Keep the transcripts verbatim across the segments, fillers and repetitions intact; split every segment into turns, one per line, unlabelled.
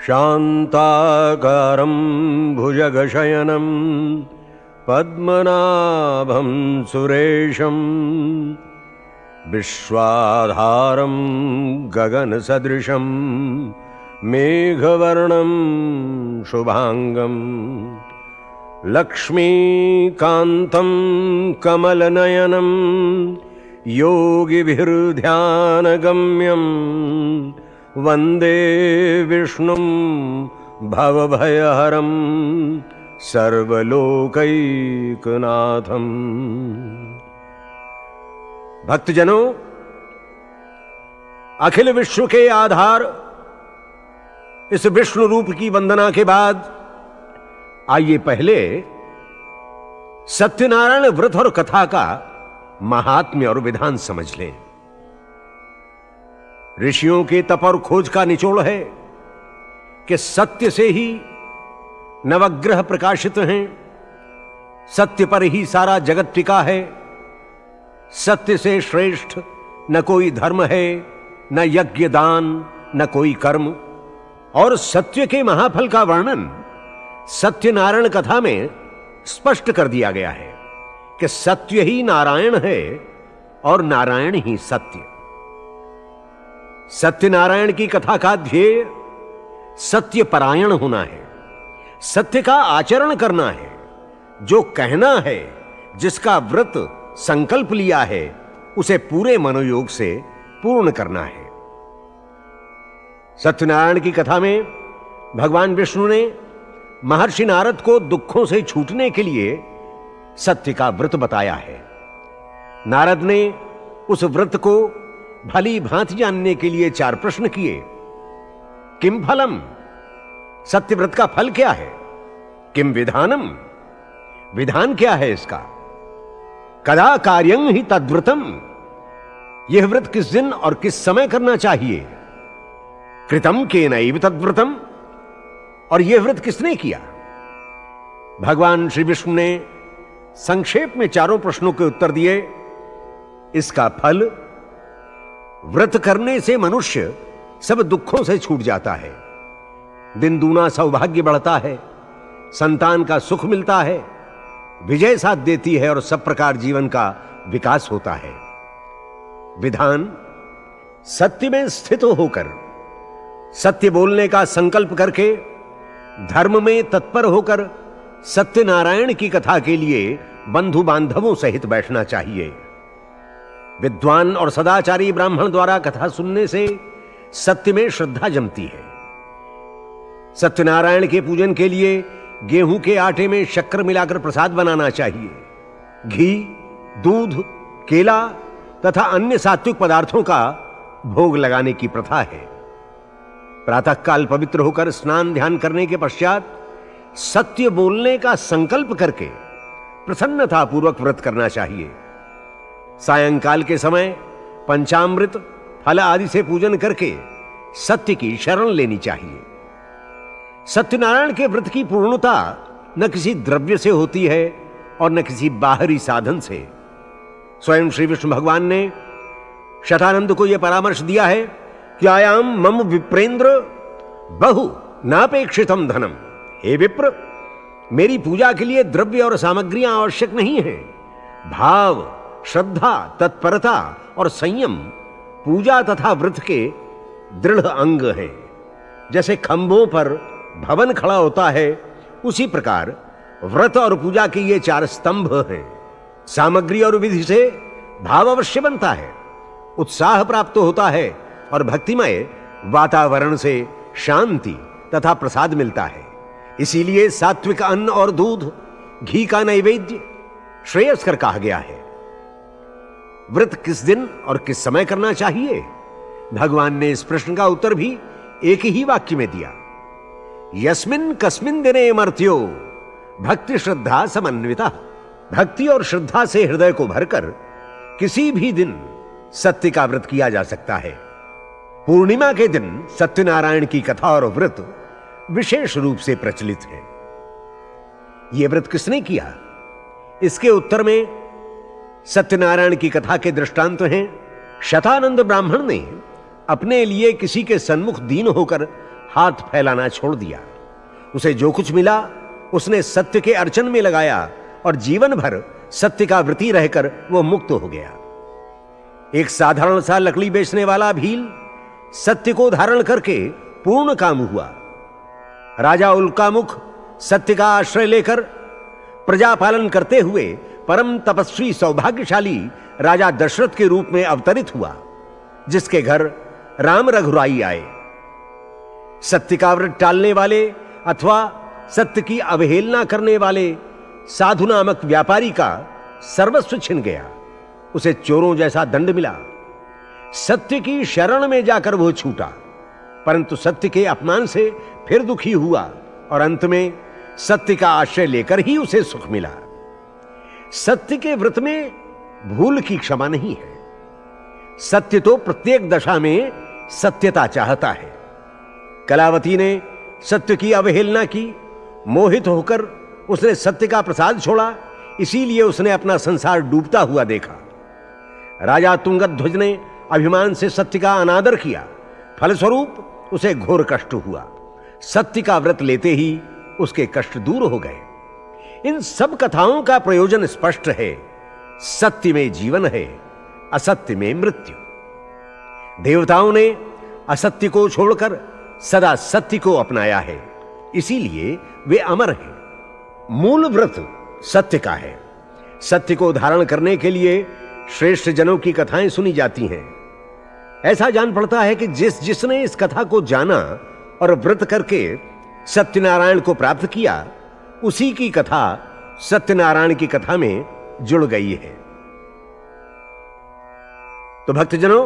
शान्ताकारं भुजगशयनं पद्मनाभं सुरेशं विश्वाधारं गगनसदृशं मेघवर्णं शुभांगं लक्ष्मीकान्तं कमलनयनं योगिभिर्ध्यानगम्यं वन्दे विष्णुं भवभयहरं सर्वलोकैकनाथं। भक्तजनों, अखिल विश्व के आधार इस विष्णु रूप की वंदना के बाद आइए पहले सत्यनारायण व्रत और कथा का महात्म्य और विधान समझ लें। ऋषियों के तप और खोज का निचोड़ है कि सत्य से ही नवग्रह प्रकाशित हैं, सत्य पर ही सारा जगत टिका है, सत्य से श्रेष्ठ न कोई धर्म है, न यज्ञ दान, न कोई कर्म। और सत्य के महाफल का वर्णन सत्यनारायण कथा में स्पष्ट कर दिया गया है कि सत्य ही नारायण है और नारायण ही सत्य। सत्यनारायण की कथा का ध्येय सत्य परायण होना है, सत्य का आचरण करना है, जो कहना है, जिसका व्रत संकल्प लिया है, उसे पूरे मनोयोग से पूर्ण करना है। सत्यनारायण की कथा में भगवान विष्णु ने महर्षि नारद को दुखों से छूटने के लिए सत्य का व्रत बताया है। नारद ने उस व्रत को भली भांति जानने के लिए चार प्रश्न किए। किम फलम, सत्य व्रत का फल क्या है? किम विधानम, विधान क्या है इसका? कदा कार्यं हि तद्व्रतम, यह व्रत किस दिन और किस समय करना चाहिए? कृतम केनैव तद्व्रतम, और यह व्रत किसने किया? भगवान श्री विष्णु ने संक्षेप में चारों प्रश्नों के उत्तर दिए। इसका फल, व्रत करने से मनुष्य सब दुखों से छूट जाता है, दिन दूना सौभाग्य बढ़ता है, संतान का सुख मिलता है, विजय साथ देती है और सब प्रकार जीवन का विकास होता है। विधान, सत्य में स्थित होकर, सत्य बोलने का संकल्प करके, धर्म में तत्पर होकर सत्यनारायण की कथा के लिए बंधु बांधवों सहित बैठना चाहिए। विद्वान और सदाचारी ब्राह्मण द्वारा कथा सुनने से सत्य में श्रद्धा जमती है। सत्यनारायण के पूजन के लिए गेहूं के आटे में शक्कर मिलाकर प्रसाद बनाना चाहिए। घी, दूध, केला तथा अन्य सात्विक पदार्थों का भोग लगाने की प्रथा है। प्रातःकाल पवित्र होकर स्नान ध्यान करने के पश्चात सत्य बोलने का संकल्प करके प्रसन्नता पूर्वक व्रत करना चाहिए। सायंकाल के समय पंचामृत, फल आदि से पूजन करके सत्य की शरण लेनी चाहिए। सत्यनारायण के व्रत की पूर्णता न किसी द्रव्य से होती है और न किसी बाहरी साधन से। स्वयं श्री विष्णु भगवान ने शतानंद को यह परामर्श दिया है कि आयाम मम विप्रेंद्र बहु नापेक्षितम धनम। हे विप्र, मेरी पूजा के लिए द्रव्य और सामग्रियां आवश्यक नहीं है। भाव, श्रद्धा, तत्परता और संयम पूजा तथा व्रत के दृढ़ अंग हैं। जैसे खंभों पर भवन खड़ा होता है, उसी प्रकार व्रत और पूजा के ये चार स्तंभ हैं। सामग्री और विधि से भाव अवश्य बनता है, उत्साह प्राप्त होता है और भक्तिमय वातावरण से शांति तथा प्रसाद मिलता है। इसीलिए सात्विक अन्न और दूध, घी का नैवेद्य श्रेयस्कर कहा गया है। व्रत किस दिन और किस समय करना चाहिए? भगवान ने इस प्रश्न का उत्तर भी एक ही वाक्य में दिया। यस्मिन् कस्मिन् दिने मर्त्यो भक्ति श्रद्धा समन्विता। भक्ति और श्रद्धा से हृदय को भरकर किसी भी दिन सत्य का व्रत किया जा सकता है। पूर्णिमा के दिन सत्यनारायण की कथा और व्रत विशेष रूप से प्रचलित है। यह व्रत किसने किया? इसके उत्तर में सत्यनारायण की कथा के दृष्टांत हैं। शतानंद ब्राह्मण ने अपने लिए किसी के सन्मुख दीन होकर हाथ फैलाना छोड़ दिया। उसे जो कुछ मिला उसने सत्य के अर्चन में लगाया और जीवन भर सत्य का व्रती रहकर वो मुक्त हो गया। एक साधारण सा लकड़ी बेचने वाला भील सत्य को धारण करके पूर्ण काम हुआ। राजा उल्कामुख सत्य का आश्रय लेकर प्रजा पालन करते हुए परम तपस्वी सौभाग्यशाली राजा दशरथ के रूप में अवतरित हुआ, जिसके घर राम रघुराई आए। सत्य का व्रत टालने वाले अथवा सत्य की अवहेलना करने वाले साधु नामक व्यापारी का सर्वस्व छिन गया। उसे चोरों जैसा दंड मिला। सत्य की शरण में जाकर वो छूटा, परंतु सत्य के अपमान से फिर दुखी हुआ और अंत में सत्य का आश्रय लेकर ही उसे सुख मिला। सत्य के व्रत में भूल की क्षमा नहीं है। सत्य तो प्रत्येक दशा में सत्यता चाहता है। कलावती ने सत्य की अवहेलना की, मोहित होकर उसने सत्य का प्रसाद छोड़ा, इसीलिए उसने अपना संसार डूबता हुआ देखा। राजा तुंगध्वज ने अभिमान से सत्य का अनादर किया, फलस्वरूप उसे घोर कष्ट हुआ। सत्य का व्रत लेते ही उसके कष्ट दूर हो गए। इन सब कथाओं का प्रयोजन स्पष्ट है। सत्य में जीवन है, असत्य में मृत्यु। देवताओं ने असत्य को छोड़कर सदा सत्य को अपनाया है, इसीलिए वे अमर हैं। मूल व्रत सत्य का है। सत्य को धारण करने के लिए श्रेष्ठ जनों की कथाएं सुनी जाती हैं। ऐसा जान पड़ता है कि जिस जिसने इस कथा को जाना और व्रत करके सत्यनारायण को प्राप्त किया, उसी की कथा सत्यनारायण की कथा में जुड़ गई है। तो भक्तजनों,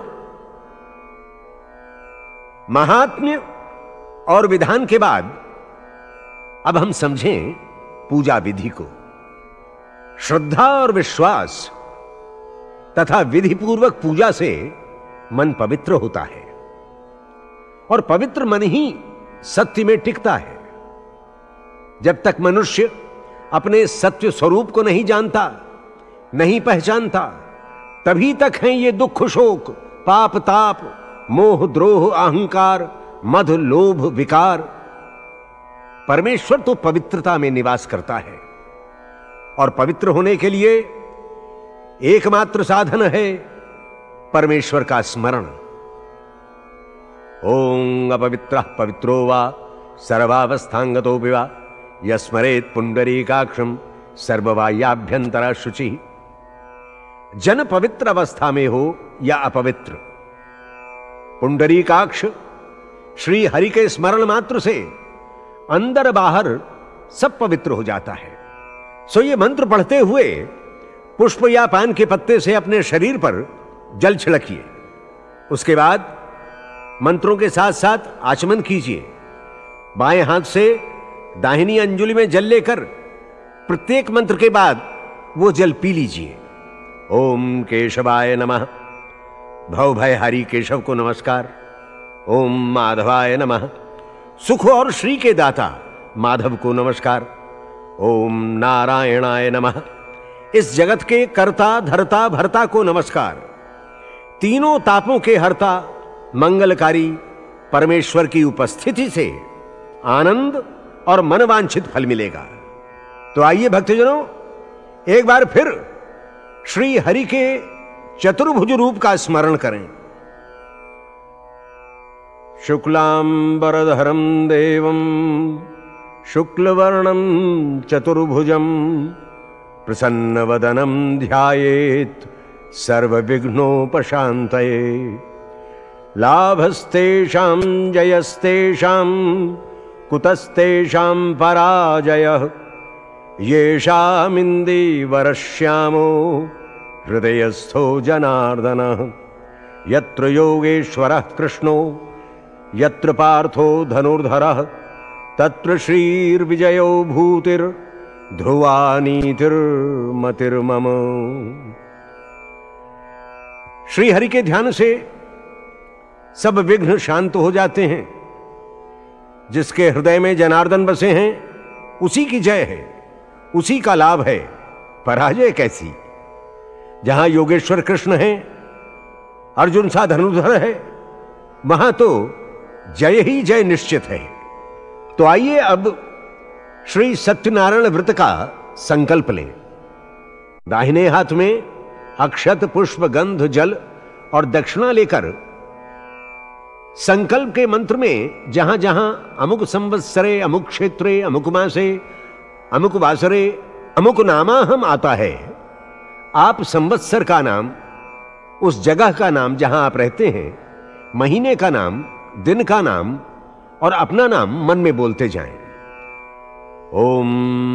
महात्म्य और विधान के बाद अब हम समझें पूजा विधि को। श्रद्धा और विश्वास तथा विधि पूर्वक पूजा से मन पवित्र होता है और पवित्र मन ही सत्य में टिकता है। जब तक मनुष्य अपने सत्य स्वरूप को नहीं जानता, नहीं पहचानता, तभी तक हैं ये दुख शोक, पाप ताप, मोह द्रोह, अहंकार, मद लोभ विकार। परमेश्वर तो पवित्रता में निवास करता है और पवित्र होने के लिए एकमात्र साधन है परमेश्वर का स्मरण। ओं अपवित्रः पवित्रो वा सर्वावस्थांगतो विवा यस्मरेत् पुंडरीकाक्षं सर्ववायाभ्यंतरा शुचि। जन पवित्र अवस्था में हो या अपवित्र, पुंडरीकाक्ष श्री हरि के स्मरण मात्र से अंदर बाहर सब पवित्र हो जाता है। सो ये मंत्र पढ़ते हुए पुष्प या पान के पत्ते से अपने शरीर पर जल छिड़किए। उसके बाद मंत्रों के साथ साथ आचमन कीजिए। बाएं हाथ से दाहिनी अंजुलि में जल लेकर प्रत्येक मंत्र के बाद वो जल पी लीजिए। ओम केशवाय नमः, भव भय हरि केशव को नमस्कार। ओम माधवाय नमः, सुख और श्री के दाता माधव को नमस्कार। ओम नारायणाय नमः, इस जगत के कर्ता धर्ता भर्ता को नमस्कार। तीनों तापों के हर्ता मंगलकारी परमेश्वर की उपस्थिति से आनंद और मनवांछित फल मिलेगा। तो आइए भक्तजनों, एक बार फिर श्री हरि के चतुर्भुज रूप का स्मरण करें। शुक्लांबरधरं देवं शुक्लवर्णं चतुर्भुजं प्रसन्नवदनं ध्यायेत् सर्वविघ्नोपशान्तये। लाभस्तेषां जयस्तेषां कुतस्तेषां पराजयः। येषामिन्दीवरश्यामो हृदयस्थो जनार्दनः। यत्र योगेश्वरः कृष्णो यत्र पार्थो धनुर्धरः तत्र श्रीर्विजयो भूतिर्ध्रुवा नीतिर्मतिर्मम। श्री हरि के ध्यान से सब विघ्न शांत हो जाते हैं। जिसके हृदय में जनार्दन बसे हैं उसी की जय है, उसी का लाभ है, पराजय कैसी। जहां योगेश्वर कृष्ण हैं, अर्जुन सा धनुर्धर है, वहां तो जय ही जय निश्चित है। तो आइए अब श्री सत्यनारायण व्रत का संकल्प लें। दाहिने हाथ में अक्षत पुष्प गंध जल और दक्षिणा लेकर संकल्प के मंत्र में जहां जहां अमुक संवत्सरे अमुक क्षेत्रे अमुक मासे अमुक वासरे अमुक नामा हम आता है, आप संवत्सर का नाम, उस जगह का नाम जहां आप रहते हैं, महीने का नाम, दिन का नाम और अपना नाम मन में बोलते जाएं। ओम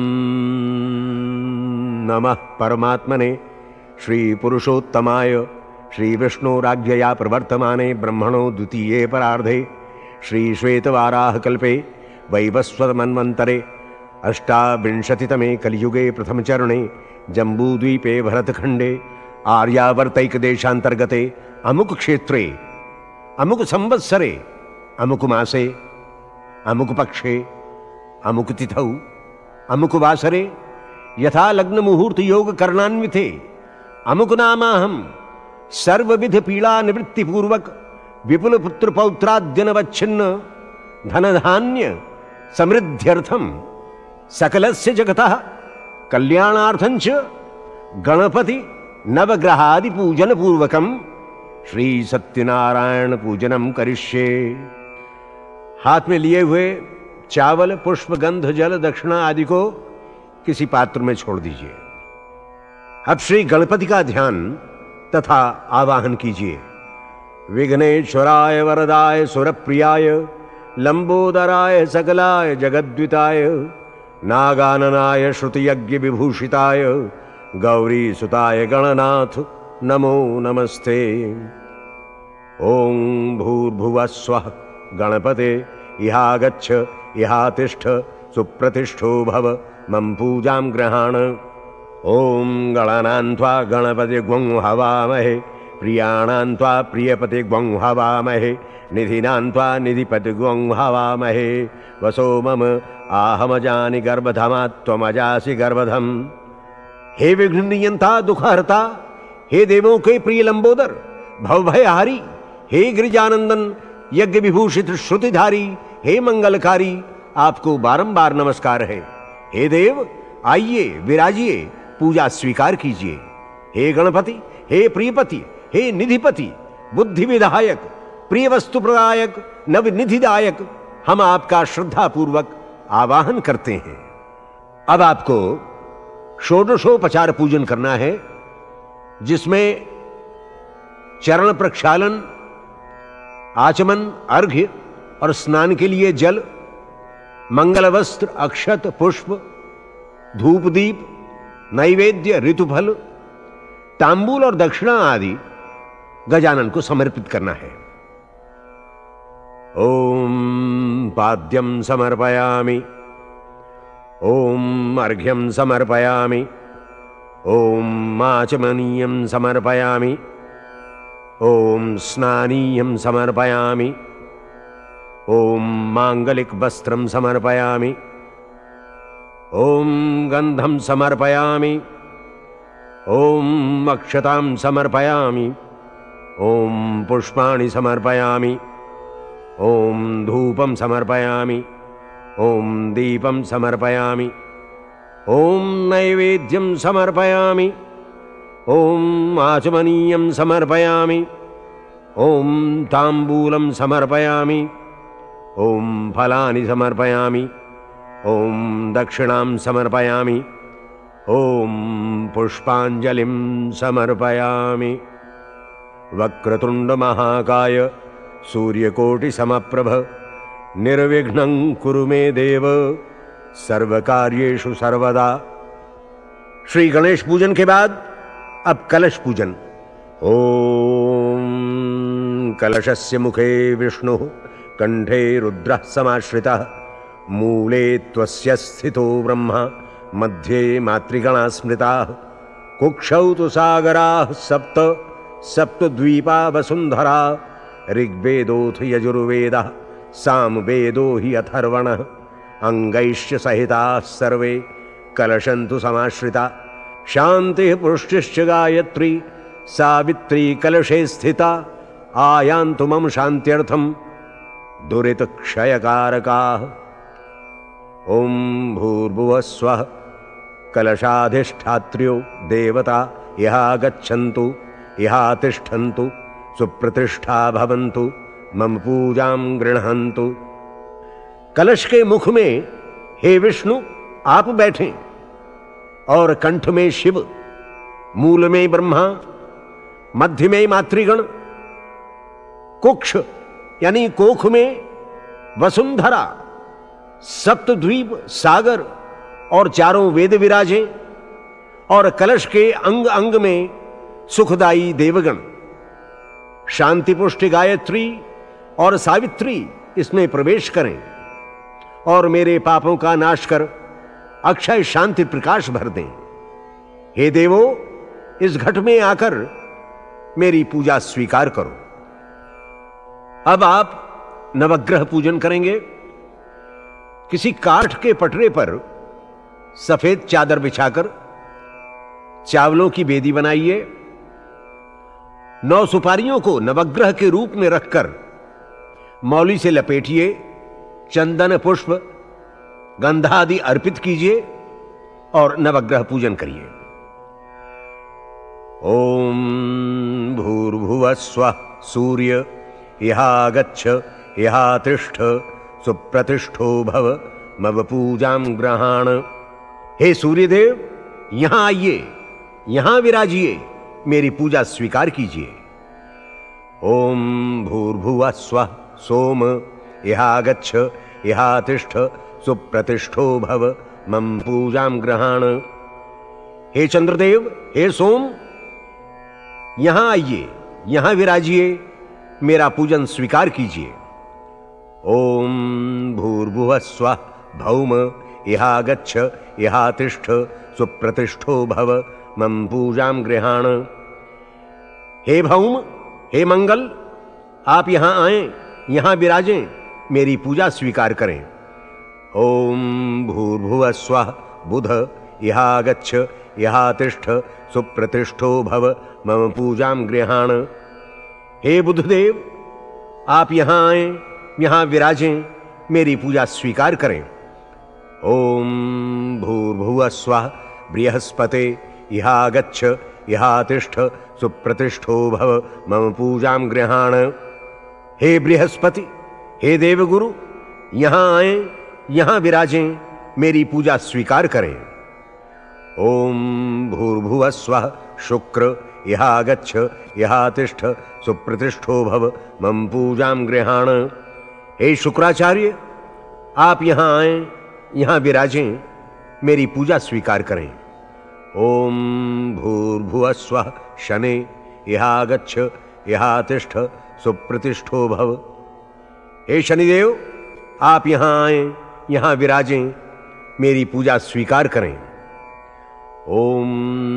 नमः परमात्मने श्री पुरुषोत्तमाय श्री विष्णुराज्ञया प्रवर्तमाने ब्रह्मणो द्वितीये परार्धे श्री श्वेतवाराह कल्पे वैवस्वत मन्वन्तरे अष्टाविंशतितमे कलियुगे प्रथम चरणे जम्बूद्वीपे भरतखंडे आर्यावर्तैक देशांतर्गते अमुक क्षेत्रे अमुक संवत्सरे अमुक मासे अमुक पक्षे अमुक तिथौ अमुक वासरे यथा लग्न मुहूर्त योग करणान्विते अमुक नामाहम सर्वविध पीड़ा निवृत्ति पूर्वक विपुल पुत्र पौत्राद्यनवच्छिन्न धन धान्य समृद्ध्यर्थम सकलस्य जगतः कल्याणार्थं च गणपति नवग्रहादि पूजन पूर्वकम श्री सत्यनारायण पूजनम करिष्ये। हाथ में लिए हुए चावल पुष्प गंध जल दक्षिणा आदि को किसी पात्र में छोड़ दीजिए। अब श्री गणपति का ध्यान तथा आवाहन कीजिए। विघ्नेश्वराय वरदाय सुरप्रियाय लंबोदराय सकलाय जगद्विताय नागाननाय श्रुतियज्ञ विभूषिताय गौरी सुताय गणनाथ नमो नमस्ते। ओं भूर्भुवः स्वः गणपते इहागच्छ इहातिष्ठ सुप्रतिष्ठो भव मम पूजां गृहाण। ओं गणानान्त्वा गणपति ग्वं हवामहे प्रियाणान्त्वा प्रियपति ग्वं हवामहे निधिनान्त्वा निधिपति ग्वं हवामहे वसो मम आहमजानि गर्भधमा त्वमजासि गर्भधम। हे विघ्न नियंता दुखहर्ता, हे देवों के प्रिय लंबोदर भवभयहारी, हे गिरिजानंदन यज्ञ विभूषित श्रुतिधारी, हे मंगलकारी, आपको बारंबार नमस्कार है। हे देव आइए विराजिए, पूजा स्वीकार कीजिए। हे गणपति, हे प्रियपति, हे निधिपति, बुद्धि विधायक, प्रिय वस्तु प्रदायक, नवनिधिदायक, हम आपका श्रद्धा पूर्वक आवाहन करते हैं। अब आपको षोडशोपचार पूजन करना है, जिसमें चरण प्रक्षालन, आचमन, अर्घ्य और स्नान के लिए जल, मंगल वस्त्र, अक्षत, पुष्प, धूप दीप, नैवेद्य, ऋतुफल, तांबूल और दक्षिणा आदि गजानन को समर्पित करना है। ओम पाद्यम समर्पयामि, ओम अर्घ्यम समर्पयामि, ओम आचमनीयम समर्पयामि, ओम स्नानीयम समर्पयामि, ओम मांगलिक वस्त्रम समर्पयामि, ओम गंधम समर्पयामि, ओम अक्षतां समर्पयामि, ओम पुष्पाणि समर्पयामि, ओम धूपम समर्पयामि, ओम दीपम समर्पयामि, ओम नैवेद्यम समर्पयामि, ओम आचमनीयम समर्पयामि, ओम तांबूलम समर्पयामि, ओम फलानि समर्पयामि, ओम दक्षिणां समर्पयामि, ओम पुष्पांजलिं समर्पयामि। वक्रतुंड महाकाय सूर्यकोटि समप्रभ निर्विघ्नं कुरु मे देव सर्वकार्येषु सर्वदा। श्री गणेश पूजन के बाद अब कलश पूजन। ओम कलशस्य मुखे विष्णु कंठे रुद्रः समाश्रितः मूले त्वस्य स्थितो ब्रह्मा मध्ये मातृगणा स्मृताः कुक्षौ तु सागराः सप्त सप्तद्वीपा वसुंधरा ऋग्वेदोऽथ यजुर्वेदः सामवेदो हि अथर्वणः अंगैश्च सहिताः सर्वे कलशन्तु समाश्रिता शांतिः पुष्टिश्च गायत्री सावित्री कलशे स्थिता आयान्तु मम शान्त्यर्थं दुरित क्षयकारकाः। ओम भूर्भुवः स्वः कलशाधिष्ठात्र्यो देवता यहाँ गच्छन्तु यहाँ तिष्ठन्तु सुप्रतिष्ठा भवन्तु मम पूजां गृह्णन्तु। कलश के मुख में हे विष्णु आप बैठें और कंठ में शिव, मूल में ब्रह्मा, मध्य में मातृगण, कुक्ष यानी कोख में वसुंधरा, सप्तद्वीप सागर और चारों वेद विराजें और कलश के अंग अंग में सुखदायी देवगण, शांति पुष्टि गायत्री और सावित्री इसमें प्रवेश करें और मेरे पापों का नाश कर अक्षय शांति प्रकाश भर दें। हे देवो, इस घट में आकर मेरी पूजा स्वीकार करो। अब आप नवग्रह पूजन करेंगे। किसी काठ के पटरे पर सफेद चादर बिछाकर चावलों की बेदी बनाइए। नौ सुपारियों को नवग्रह के रूप में रखकर मौली से लपेटिए, चंदन पुष्प गंधादि अर्पित कीजिए और नवग्रह पूजन करिए। ओम भूर्भुवः स्वः सूर्य यहाँ गच्छ यहाँ तिष्ठ सुप्रतिष्ठो भव मम पूजां गृहाण। हे सूर्यदेव, यहां आइए, यहां विराजिए, मेरी पूजा स्वीकार कीजिए। ओम भूर्भुवः स्वः सोम यहाँ गच्छ यहाँ तिष्ठ सुप्रतिष्ठो भव मम पूजां गृहाण। हे चंद्रदेव, हे सोम, यहां आइए, यहां विराजिए, मेरा पूजन स्वीकार कीजिए। ओम भूर्भुवः स्वः भौम यहाँ गच्छ यहाँ तिष्ठ सुप्रतिष्ठो भव मम पूजां गृहाण। हे भौम, हे मंगल, आप यहां आएं, यहां विराजें, मेरी पूजा स्वीकार करें। ओम भूर्भुवः स्वः बुध यहाँ गच्छ यहाँ तिष्ठ सुप्रतिष्ठो भव मम पूजां गृहाण। हे बुधदेव, आप यहां आएं, यहां विराजें, मेरी पूजा स्वीकार करें। ओम भूर्भुवः स्वः बृहस्पते यहाँ गच्छ यहाँ तिष्ठ सुप्रतिष्ठो भव मम पूजां गृहाण। हे बृहस्पति, हे देवगुरु, यहां आएं, यहां विराजें, मेरी पूजा स्वीकार करें। ओम भूर्भुवः स्वः शुक्र यहाँ गच्छ यहाँ तिष्ठ सुप्रतिष्ठो भव मम पूजां गृहाण। हे शुक्राचार्य, आप यहां आएं, यहां विराजें, मेरी पूजा स्वीकार करें। ओम भूर्भुवः स्वः शने यहाँ गच्छ यहाँ तिष्ठ सुप्रतिष्ठो भव। हे शनिदेव, आप यहां आएं, यहां विराजें, मेरी पूजा स्वीकार करें। ओम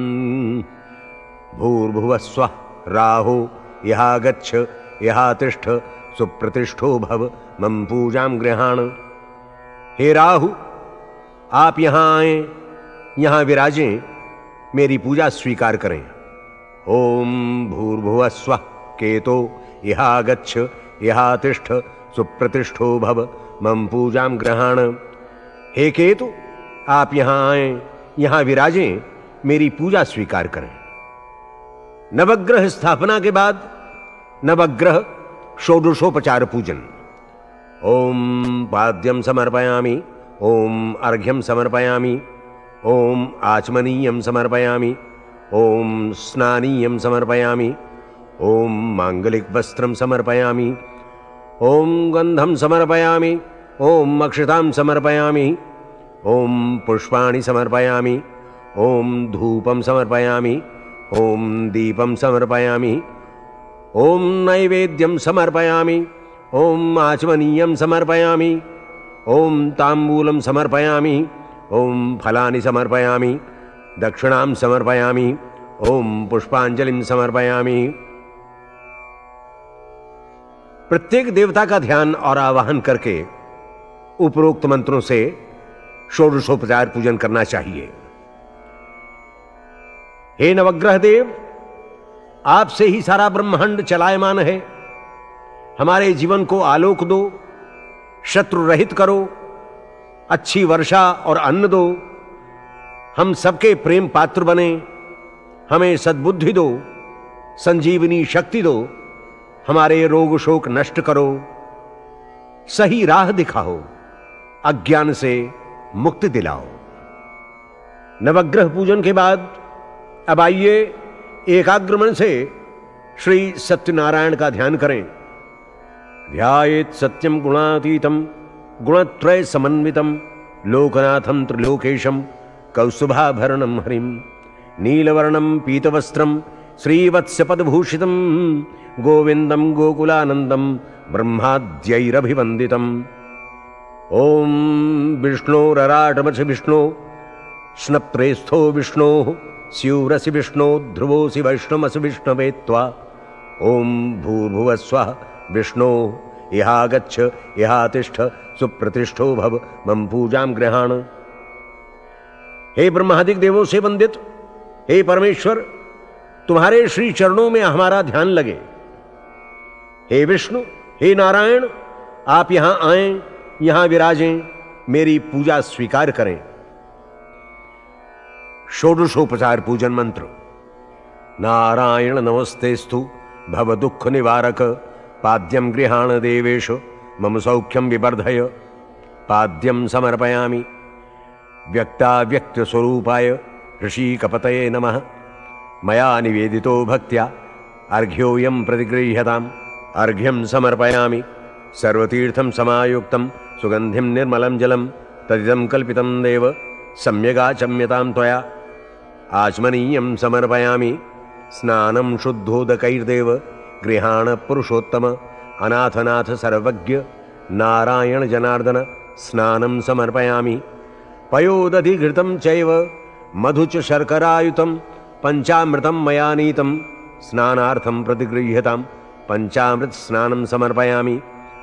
भूर्भुवः स्वः राहु यहाँ गच्छ यहाँ तिष्ठ सुप्रतिष्ठो भव मम पूजां गृहाण। हे राहु, आप यहां आएं, यहां विराजें, मेरी पूजा स्वीकार करें। ओम भूर्भुवः स्वः केतो यहाँ गच्छ यहाँ तिष्ठ सुप्रतिष्ठो भव मम पूजां गृहाण। हे केतु, आप यहां आएं, यहां विराजें, मेरी पूजा स्वीकार करें। नवग्रह स्थापना के बाद नवग्रह षोडशोपचार पूजन। ओम पाद्यं समर्पयामि, ओम अर्घ्यं समर्पयामि, ओम आचमनीयं समर्पयामि, ओम स्नानीयं समर्पयामि, ओम मांगलिक वस्त्रं समर्पयामि, ओम गंधं समर्पयामि, ओम अक्षतां समर्पयामि, ओम पुष्पाणि समर्पयामि, ओम धूपं समर्पयामि, ओम दीपं समर्पयामि, ओम नैवेद्यं समर्पयामि, ओम आचमनीयं समर्पयामि, ओम तांबूलं समर्पयामि, ओम फलानि समर्पयामि, दक्षिणां समर्पयामि, ओम पुष्पांजलिं समर्पयामि। प्रत्येक देवता का ध्यान और आवाहन करके उपरोक्त मंत्रों से षोडशोपचार पूजन करना चाहिए। हे नवग्रह देव, आपसे ही सारा ब्रह्मांड चलायमान है। हमारे जीवन को आलोक दो, शत्रु रहित करो, अच्छी वर्षा और अन्न दो, हम सबके प्रेम पात्र बने, हमें सद्बुद्धि दो, संजीवनी शक्ति दो, हमारे रोग शोक नष्ट करो, सही राह दिखाओ, अज्ञान से मुक्ति दिलाओ। नवग्रह पूजन के बाद अब आइए एकाग्र मन से श्री सत्यनारायण का ध्यान करें। ध्यायेत् सत्यम गुणातीतम गुणत्रय समन्वितम लोकनाथम त्रिलोकेशम कौस्तुभाभरणम हरिम नीलवर्णम पीतवस्त्रम श्रीवत्सपदभूषितम गोविंदम गोकुलानंदम ब्रह्माद्यैरभिवंदितम। ओम विष्णोरराटमसि विष्णो स्नप्त्रेस्थो विष्णो स्यूरसि विष्णो ध्रुवोसि वैष्णवसि विष्णवे त्वा। ओम भूर्भुवस्वः विष्णो इहागच्छ इहातिष्ठ सुप्रतिष्ठो भव मम पूजां गृहाण। हे ब्रह्मादिक देवों से वंदित हे परमेश्वर, तुम्हारे श्री चरणों में हमारा ध्यान लगे। हे विष्णु, हे नारायण, आप यहां आएं, यहां विराजें, मेरी पूजा स्वीकार करें। षोडशोपचार पूजन मंत्र। नारायण नमस्तेस्तु भव दुख निवारक पाद्यम गृहाण देवेश मम सौख्यम विवर्धय। पाद्यम समर्पयामि व्यक्ताव्यक्त स्वरूपाय ऋषिकपतये नमः। मया निवेदितो भक्त्या अर्घ्योऽयं प्रतिगृह्यताम्। अर्घ्यं समर्पयामि सर्वतीर्थं समायुक्तं सुगन्धिं निर्मलं जलं तदिदं कल्पितं देव सम्यगाचम्यतां त्वया। आचमनीयं समर्पयामि स्नानं शुद्धोदकैर्देव गृहाण पुरुषोत्तम अनाथनाथ सर्वज्ञ नारायण जनार्दन। स्नानं समर्पयामि पयोदधिघृतं चैव मधु च शर्करायुतं पंचामृतं मया नीतं स्नानार्थं प्रतिगृह्यतां। पंचामृत स्नानं समर्पयामि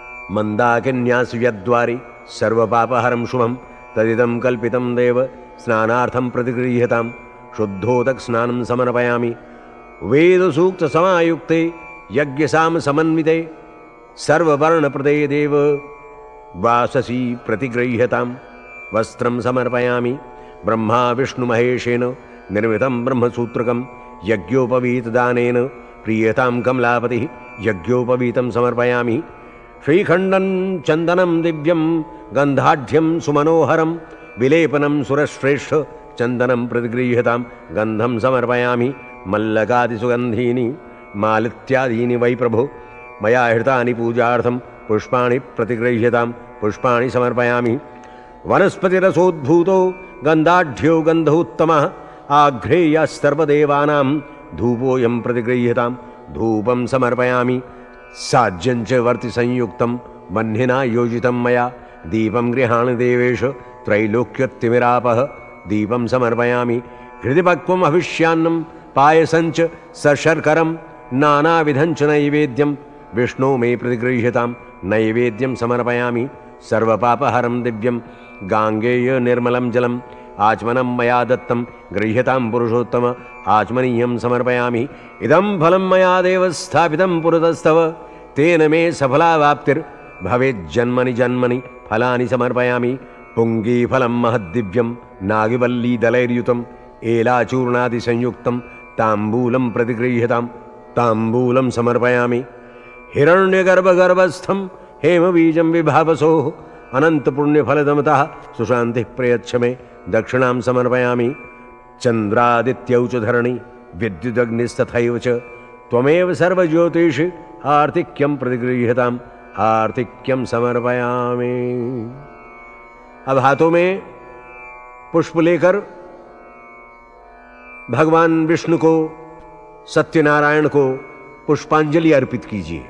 मन्दाकिन्यासव्यद्वारि सर्वपापहरं शुभं तदिदं कल्पितं देव स्नानार्थं प्रतिगृह्यतां। शुद्धोदक स्नानं समर्पयामि वेदसूक्त समायुक्ते यज्ञसाम समन्विते सर्ववर्णप्रदे देव वाससी प्रतिगृह्यतां। वस्त्रं समर्पयामि ब्रह्मा विष्णुमहेशेन निर्मितं ब्रह्मसूत्रकं यज्ञोपवीतदानेन प्रीयतां कमलापतिः यज्ञोपवीतं समर्पयामि। श्रीखण्डं चन्दनं दिव्यं गन्धाढ्यं सुमनोहरं विलेपनं सुरश्रेष्ठ चन्दनं प्रतिगृह्यतां। गन्धं समर्पयामि मल्लकादिसुगन्धीनि मालित्यादीनि वै प्रभो। मया हृतानि पूजार्थं पुष्पाणि प्रतिगृह्यतां। पुष्पाणि समर्पयामि वनस्पतिरसोद्भूतो गन्धाढ्यो गन्धोत्तमः आघ्रेयः सर्वदेवानां धूपोऽयं प्रतिगृह्यतां। धूपं समर्पयामि साज्यं च वर्तिसंयुक्तं वह्निना योजितं मया। दीपं गृहाण देवेश त्रैलोक्यतिमिरापः। दीपं समर्पयामि हृदि पक्वं हविष्यान्नं पायसं च सशर्करं नानाविधं च नैवेद्यं विष्णो मे प्रतिगृह्यतां। नैवेद्यं समर्पयामि सर्वपापहरं दिव्यं गाङ्गेय निर्मलं जलम् आचमनं मया दत्तं गृह्यतां पुरुषोत्तम। आचमनीयं समर्पयामि इदं फलं मया देव स्थापितं पुरतस्तव तेन मे सफलावाप्तिर्भवेज्जन्मनि जन्मनि। फलानि समर्पयामि पुङ्गीफलं महद्दिव्यं नागिवल्लीदलैर्युतम् एलाचूर्णादिसंयुक्तं ताम्बूलं प्रतिगृह्यतां। ताम्बूलं समर्पयामि हिरण्यगर्भगर्भस्थं हेमबीजं विभावसोः अनन्तपुण्यफलदमतः सुशान्तिः प्रयच्छ मे। दक्षिणां समर्पयामि चन्द्रादित्यौ च धरणि विद्युदग्निस्तथैव च त्वमेव सर्वज्योतिषि आर्तिक्यं प्रतिगृह्यताम्। आर्तिक्यं समर्पयामि। अब हाथों में पुष्प लेकर भगवान विष्णु को सत्यनारायण को पुष्पांजलि अर्पित कीजिए।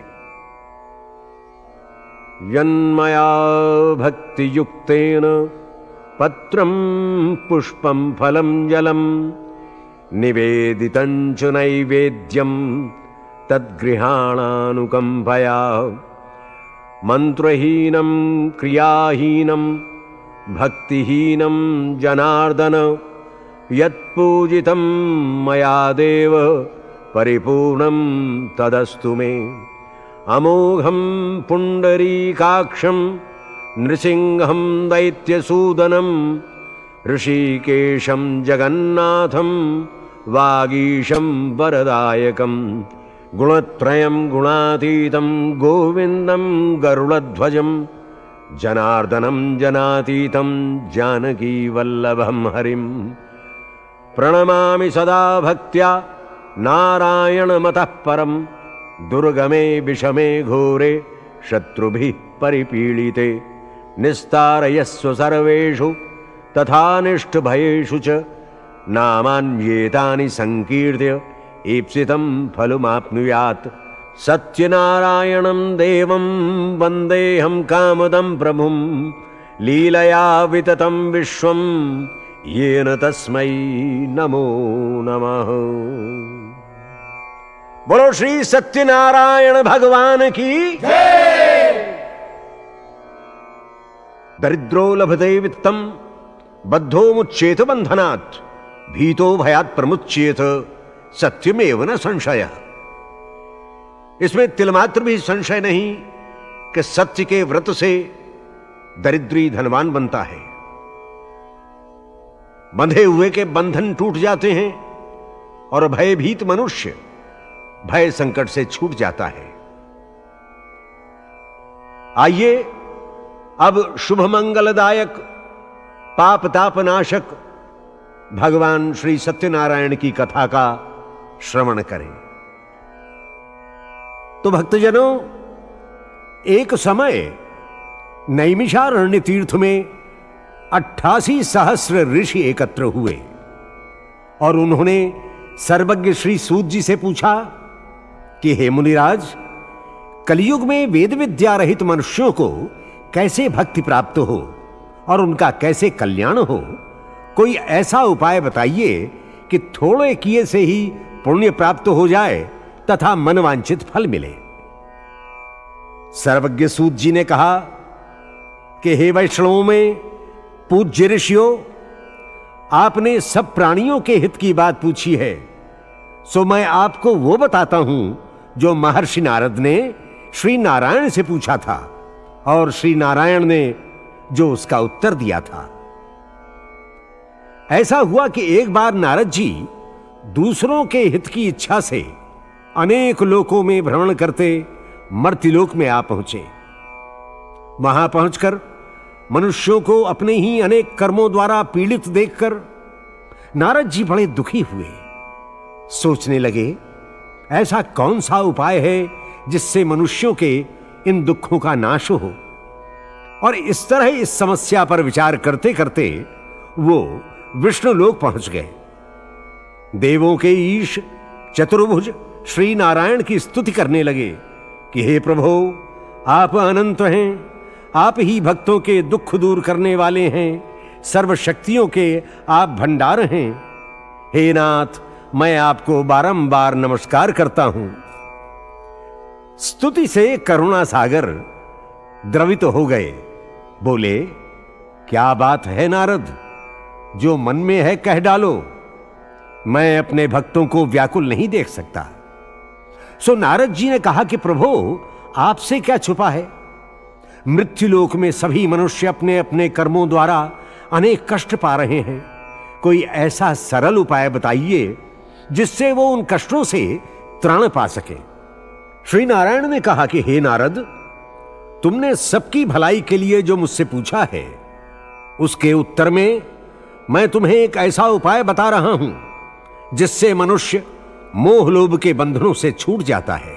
यन्मया भक्ति युक्तेन पत्रं पुष्पं फलं जलं निवेदितं च नैवेद्यं तद्गृहाणानुकंपया। मंत्रहीनं क्रियाहीनं भक्तिहीनं जनार्दन यत्पूजितं मया देव परिपूर्णं तदस्तु मे। अमोघं पुंडरीकाक्षं नृसिंहं दैत्यसूदनं ऋषिकेशं जगन्नाथं वागीशं वरदायकं गुणत्रयं गुणातीतं गोविन्दं गरुडध्वजं जनार्दनं जनातीतं जानकी वल्लभं हरिं प्रणमामि सदा भक्त्या नारायणमतः परं दुर्गमे विषमे घोरे शत्रुभिः परिपीडिते निस्तारयस्व सर्वेषु तथा निष्ठभयेषु च नामान्येतानि संकीर्त्य ईप्सितं फलमाप्नुयात् सत्यनारायणं देवं वन्देऽहं कामदं प्रभुं लीलया विततं विश्वं येन तस्मै नमो नमः। बोलो श्री सत्यनारायण भगवान की जय। दरिद्रो लभते वित्तम बद्धो मुच्येत बंधनात् भीतो भयात् प्रमुच्येत सत्यमेव न संशय। इसमें तिलमात्र भी संशय नहीं कि सत्य के व्रत से दरिद्री धनवान बनता है, बंधे हुए के बंधन टूट जाते हैं और भयभीत मनुष्य भय संकट से छूट जाता है। आइए अब शुभ मंगलदायक पाप ताप नाशक भगवान श्री सत्यनारायण की कथा का श्रवण करें। तो भक्तजनों, एक समय नैमिषारण्य तीर्थ में अट्ठासी सहस्र ऋषि एकत्र हुए और उन्होंने सर्वज्ञ श्री सूत जी से पूछा कि हे मुनिराज, कलयुग में वेद विद्या रहित मनुष्यों को कैसे भक्ति प्राप्त हो और उनका कैसे कल्याण हो, कोई ऐसा उपाय बताइए कि थोड़े किए से ही पुण्य प्राप्त हो जाए तथा मनवांछित फल मिले। सर्वज्ञ सूत जी ने कहा कि हे वैष्णवों में पूज्य ऋषियों, आपने सब प्राणियों के हित की बात पूछी है, सो मैं आपको वो बताता हूं जो महर्षि नारद ने श्री नारायण से पूछा था और श्री नारायण ने जो उसका उत्तर दिया था। ऐसा हुआ कि एक बार नारद जी दूसरों के हित की इच्छा से अनेक लोकों में भ्रमण करते मर्त्यलोक में आ पहुंचे। वहां पहुंचकर मनुष्यों को अपने ही अनेक कर्मों द्वारा पीड़ित देखकर नारद जी बड़े दुखी हुए। सोचने लगे, ऐसा कौन सा उपाय है जिससे मनुष्यों के इन दुखों का नाश हो। और इस तरह इस समस्या पर विचार करते करते वो विष्णु लोक पहुंच गए। देवों के ईश चतुर्भुज श्री नारायण की स्तुति करने लगे कि हे प्रभु, आप अनंत हैं, आप ही भक्तों के दुख दूर करने वाले हैं, सर्वशक्तियों के आप भंडार हैं। हे नाथ, मैं आपको बारंबार नमस्कार करता हूं। स्तुति से करुणा सागर द्रवित हो गए। बोले, क्या बात है नारद, जो मन में है कह डालो, मैं अपने भक्तों को व्याकुल नहीं देख सकता। सो नारद जी ने कहा कि प्रभु, आपसे क्या छुपा है। मृत्युलोक में सभी मनुष्य अपने अपने कर्मों द्वारा अनेक कष्ट पा रहे हैं। कोई ऐसा सरल उपाय बताइए जिससे वो उन कष्टों से त्राण पा सके। श्री नारायण ने कहा कि हे नारद, तुमने सबकी भलाई के लिए जो मुझसे पूछा है, उसके उत्तर में मैं तुम्हें एक ऐसा उपाय बता रहा हूं जिससे मनुष्य मोह लोभ के बंधनों से छूट जाता है।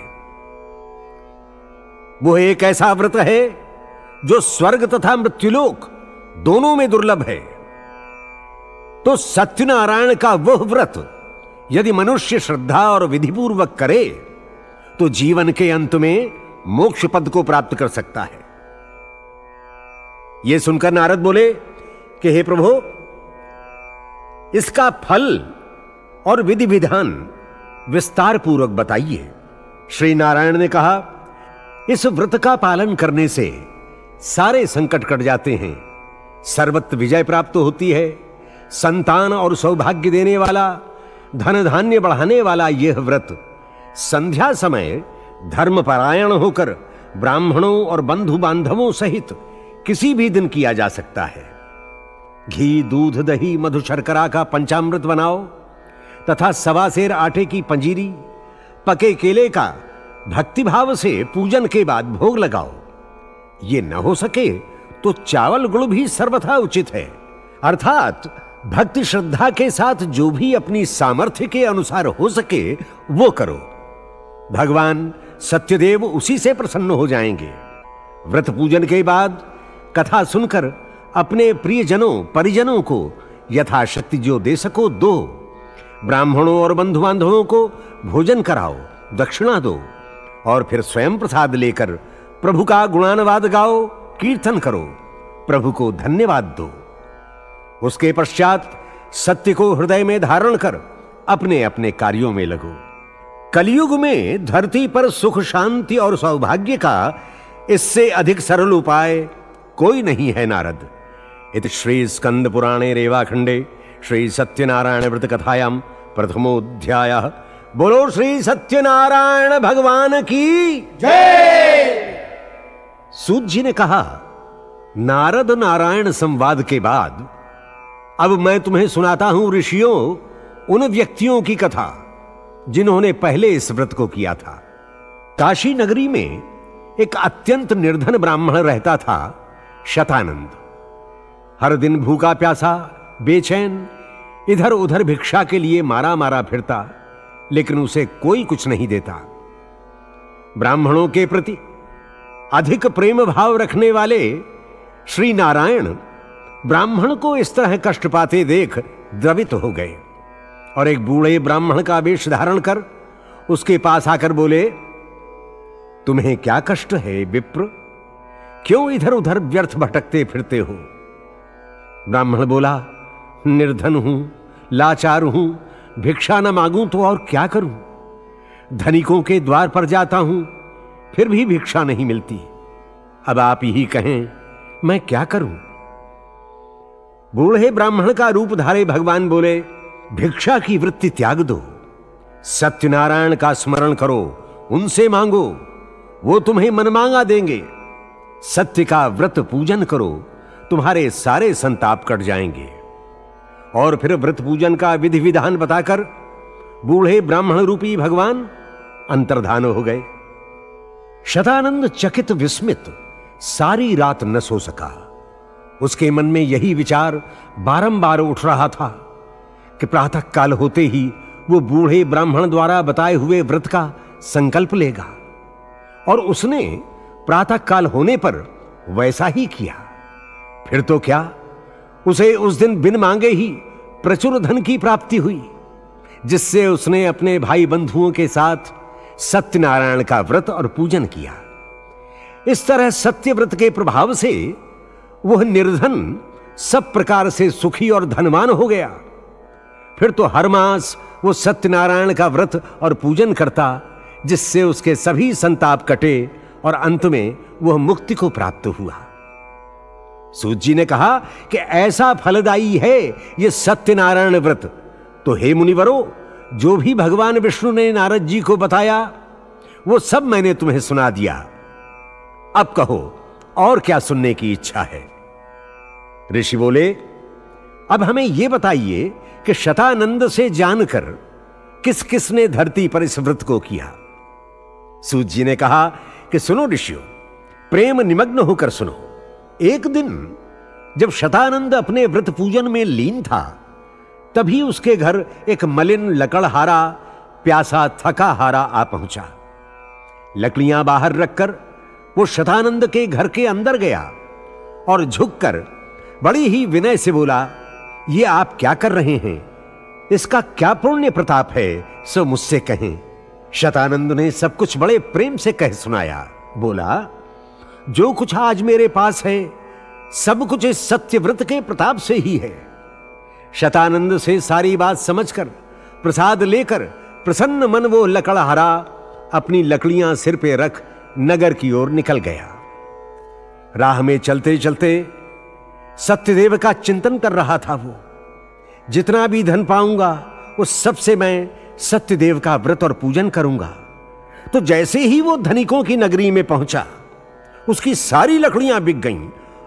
वो एक ऐसा व्रत है जो स्वर्ग तथा मृत्युलोक दोनों में दुर्लभ है। तो सत्यनारायण का वह व्रत यदि मनुष्य श्रद्धा और विधिपूर्वक करे तो जीवन के अंत में मोक्ष पद को प्राप्त कर सकता है। यह सुनकर नारद बोले कि हे प्रभु, इसका फल और विधि विधान विस्तार पूर्वक बताइए। श्री नारायण ने कहा, इस व्रत का पालन करने से सारे संकट कट जाते हैं, सर्वत्र विजय प्राप्त होती है। संतान और सौभाग्य देने वाला, धन धान्य बढ़ाने वाला यह व्रत संध्या समय धर्मपरायण होकर ब्राह्मणों और बंधु बांधवों सहित किसी भी दिन किया जा सकता है। घी, दूध, दही, मधु, शर्करा का पंचामृत बनाओ तथा सवा सेर आटे की पंजीरी, पके केले का भक्तिभाव से पूजन के बाद भोग लगाओ। ये न हो सके तो चावल गुड़ भी सर्वथा उचित है। अर्थात भक्ति श्रद्धा के साथ जो भी अपनी सामर्थ्य के अनुसार हो सके वो करो। भगवान सत्यदेव उसी से प्रसन्न हो जाएंगे। व्रत पूजन के बाद कथा सुनकर अपने प्रियजनों परिजनों को यथाशक्ति जो दे सको दो। ब्राह्मणों और बंधु बांधवों को भोजन कराओ, दक्षिणा दो और फिर स्वयं प्रसाद लेकर प्रभु का गुणानुवाद गाओ, कीर्तन करो, प्रभु को धन्यवाद दो। उसके पश्चात सत्य को हृदय में धारण कर अपने अपने कार्यों में लगो। कलयुग में धरती पर सुख, शांति और सौभाग्य का इससे अधिक सरल उपाय कोई नहीं है नारद। इति श्री स्कंद पुराणे रेवाखंडे श्री सत्यनारायण व्रत कथायाम प्रथमोध्यायः। बोलो श्री सत्यनारायण भगवान की जय। सूत जी ने कहा, नारद नारायण संवाद के बाद अब मैं तुम्हें सुनाता हूं ऋषियों उन व्यक्तियों की कथा जिन्होंने पहले इस व्रत को किया था। काशी नगरी में एक अत्यंत निर्धन ब्राह्मण रहता था, शतानंद। हर दिन भूखा प्यासा, बेचैन इधर उधर भिक्षा के लिए मारा मारा फिरता, लेकिन उसे कोई कुछ नहीं देता। ब्राह्मणों के प्रति अधिक प्रेम भाव रखने वाले श्री नारायण ब्राह्मण को इस तरह कष्ट पाते देख द्रवित हो गए और एक बूढ़े ब्राह्मण का वेश धारण कर उसके पास आकर बोले, तुम्हें क्या कष्ट है विप्र? क्यों इधर उधर व्यर्थ भटकते फिरते हो? ब्राह्मण बोला, निर्धन हूं, लाचार हूं, भिक्षा न मांगूं तो और क्या करूं? धनिकों के द्वार पर जाता हूं, फिर भी भिक्षा नहीं मिलती। अब आप यही कहें, मैं क्या करूं? बूढ़े ब्राह्मण का रूप धारे भगवान बोले, भिक्षा की वृत्ति त्याग दो, सत्यनारायण का स्मरण करो, उनसे मांगो, वो तुम्हें मनमांगा देंगे। सत्य का व्रत पूजन करो, तुम्हारे सारे संताप कट जाएंगे। और फिर व्रत पूजन का विधि विधान बताकर बूढ़े ब्राह्मण रूपी भगवान अंतर्धान हो गए। शतानंद चकित विस्मित सारी रात न सो सका। उसके मन में यही विचार बारंबार उठ रहा था कि प्रातः काल होते ही वो बूढ़े ब्राह्मण द्वारा बताए हुए व्रत का संकल्प लेगा। और उसने प्रातः काल होने पर वैसा ही किया। फिर तो क्या, उसे उस दिन बिन मांगे ही प्रचुर धन की प्राप्ति हुई, जिससे उसने अपने भाई बंधुओं के साथ सत्यनारायण का व्रत और पूजन किया। इस तरह सत्य व्रत के प्रभाव से वह निर्धन सब प्रकार से सुखी और धनवान हो गया। फिर तो हर मास वो सत्यनारायण का व्रत और पूजन करता, जिससे उसके सभी संताप कटे और अंत में वह मुक्ति को प्राप्त हुआ। सूत जी ने कहा कि ऐसा फलदायी है यह सत्यनारायण व्रत, तो हे मुनिवरों, जो भी भगवान विष्णु ने नारद जी को बताया वो सब मैंने तुम्हें सुना दिया। अब कहो और क्या सुनने की इच्छा है? ऋषि बोले, अब हमें यह बताइए कि शतानंद से जानकर किस किस ने धरती पर इस व्रत को किया। सूत जी ने कहा कि सुनो ऋषियों, प्रेम निमग्न होकर सुनो। एक दिन जब शतानंद अपने व्रत पूजन में लीन था, तभी उसके घर एक मलिन लकड़हारा प्यासा थका हारा आ पहुंचा। लकड़ियां बाहर रखकर वो शतानंद के घर के अंदर गया और झुककर बड़ी ही विनय से बोला, ये आप क्या कर रहे हैं? इसका क्या पुण्य प्रताप है, सो मुझसे कहें। शतानंद ने सब कुछ बड़े प्रेम से कह सुनाया। बोला, जो कुछ आज मेरे पास है सब कुछ इस सत्य व्रत के प्रताप से ही है। शतानंद से सारी बात समझकर प्रसाद लेकर प्रसन्न मन वो लकड़हारा अपनी लकड़ियां सिर पे रख नगर की ओर निकल गया। राह में चलते चलते सत्यदेव का चिंतन कर रहा था। वो जितना भी धन पाऊंगा उस सब से मैं सत्यदेव का व्रत और पूजन करूंगा। तो जैसे ही वो धनिकों की नगरी में पहुंचा, उसकी सारी लकड़ियां बिक गईं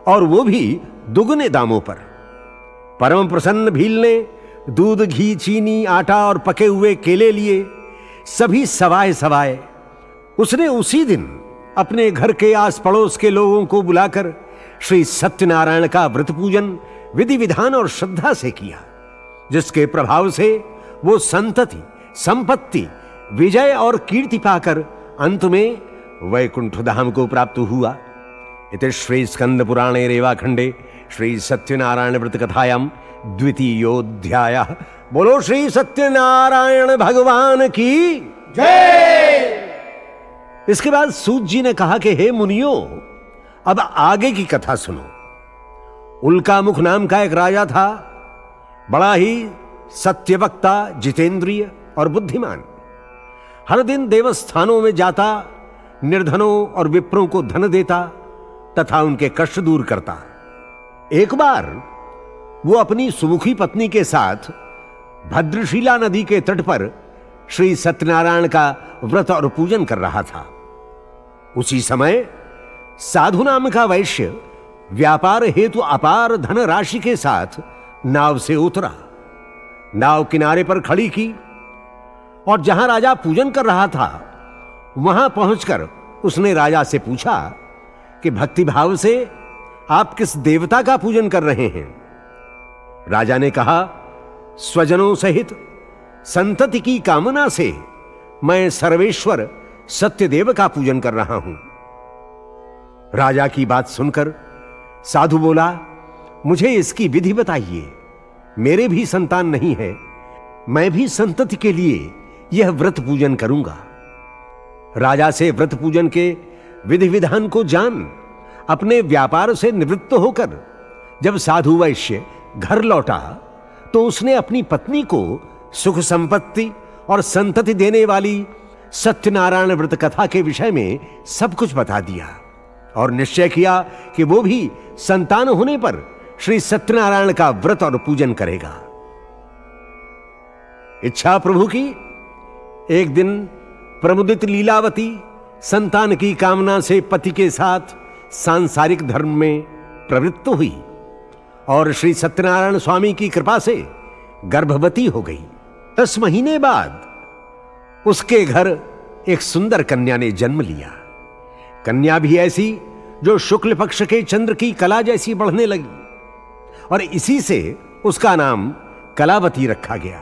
और वो भी दुगने दामों पर। परम प्रसन्न भील ने दूध, घी, चीनी, आटा और पके हुए केले लिए, सभी सवाए सवाए। उसने उसी दिन अपने घर के आस पड़ोस के लोगों को बुलाकर श्री सत्यनारायण का व्रत पूजन विधि विधान और श्रद्धा से किया, जिसके प्रभाव से वो संतति, संपत्ति, विजय और कीर्ति पाकर अंत में वैकुंठ धाम को प्राप्त हुआ। इति श्री स्कंद पुराणे रेवाखंडे श्री सत्यनारायण व्रत कथायाम द्वितीयोध्यायः। बोलो श्री सत्यनारायण भगवान की जय। इसके बाद सूत जी ने कहा कि हे मुनियों, अब आगे की कथा सुनो। उल्कामुख नाम का एक राजा था, बड़ा ही सत्यवक्ता, जितेंद्रिय और बुद्धिमान। हर दिन देवस्थानों में जाता, निर्धनों और विप्रों को धन देता तथा उनके कष्ट दूर करता। एक बार वो अपनी सुमुखी पत्नी के साथ भद्रशिला नदी के तट पर श्री सत्यनारायण का व्रत और पूजन कर रहा था। उसी समय साधु नाम का वैश्य व्यापार हेतु अपार धन राशि के साथ नाव से उतरा, नाव किनारे पर खड़ी की और जहां राजा पूजन कर रहा था वहां पहुंचकर उसने राजा से पूछा कि भक्तिभाव से आप किस देवता का पूजन कर रहे हैं? राजा ने कहा, स्वजनों सहित संतति की कामना से मैं सर्वेश्वर सत्यदेव का पूजन कर रहा हूं। राजा की बात सुनकर साधु बोला, मुझे इसकी विधि बताइए। मेरे भी संतान नहीं है, मैं भी संतति के लिए यह व्रत पूजन करूंगा। राजा से व्रत पूजन के विधि विधान को जान अपने व्यापार से निवृत्त होकर जब साधु वैश्य घर लौटा तो उसने अपनी पत्नी को सुख संपत्ति और संतति देने वाली सत्यनारायण व्रत कथा के विषय में सब कुछ बता दिया और निश्चय किया कि वो भी संतान होने पर श्री सत्यनारायण का व्रत और पूजन करेगा। इच्छा प्रभु की एक दिन प्रमुदित लीलावती संतान की कामना से पति के साथ सांसारिक धर्म में प्रवृत्त हुई और श्री सत्यनारायण स्वामी की कृपा से गर्भवती हो गई। दस महीने बाद उसके घर एक सुंदर कन्या ने जन्म लिया। कन्या भी ऐसी जो शुक्ल पक्ष के चंद्र की कला जैसी बढ़ने लगी और इसी से उसका नाम कलावती रखा गया।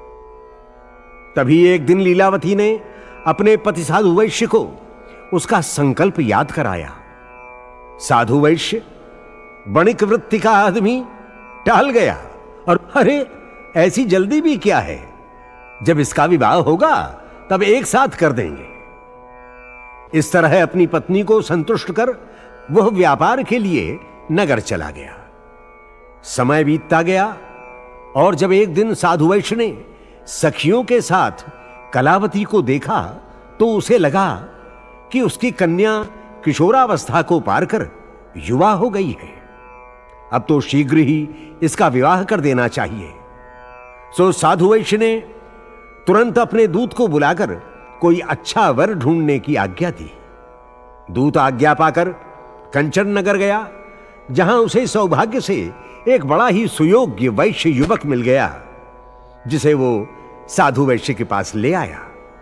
तभी एक दिन लीलावती ने अपने पति साधु वैश्य को उसका संकल्प याद कराया। साधु वैश्य वणिक वृत्ति का आदमी टहल गया और अरे ऐसी जल्दी भी क्या है, जब इसका विवाह होगा तब एक साथ कर देंगे। इस तरह अपनी पत्नी को संतुष्ट कर वह व्यापार के लिए नगर चला गया। समय बीतता गया और जब एक दिन साधु वैश्य ने सखियों के साथ कलावती को देखा तो उसे लगा कि उसकी कन्या किशोरावस्था को पार कर युवा हो गई है, अब तो शीघ्र ही इसका विवाह कर देना चाहिए। सो साधु वैश्य ने तुरंत अपने दूत को बुलाकर कोई अच्छा वर ढूंढने की आज्ञा दी। दूत आज्ञा पाकर कंचन नगर गया, जहां उसे सौभाग्य से एक बड़ा ही सुयोग्य वैश्य युवक मिल गया, जिसे वो साधु वैश्य के पास ले आया।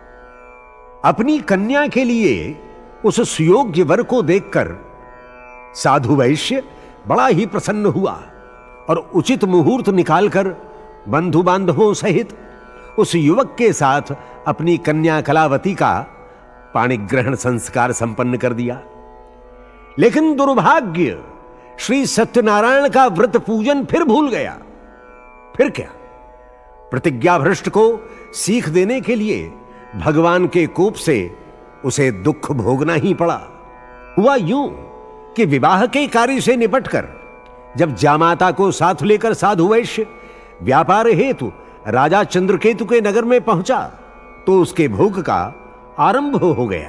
अपनी कन्या के लिए उस सुयोग्य वर को देखकर साधु वैश्य बड़ा ही प्रसन्न हुआ और उचित मुहूर्त निकालकर बंधु बांधवों सहित उस युवक के साथ अपनी कन्या कलावती का पाणिग्रहण संस्कार संपन्न कर दिया। लेकिन दुर्भाग्य, श्री सत्यनारायण का व्रत पूजन फिर भूल गया। फिर क्या, प्रतिज्ञा भ्रष्ट को सीख देने के लिए भगवान के कोप से उसे दुख भोगना ही पड़ा। हुआ यूं कि विवाह के कार्य से निपटकर जब जामाता को साथ लेकर साधु वैश्य व्यापार हेतु राजा चंद्रकेतु के नगर में पहुंचा तो उसके भोग का आरंभ हो गया।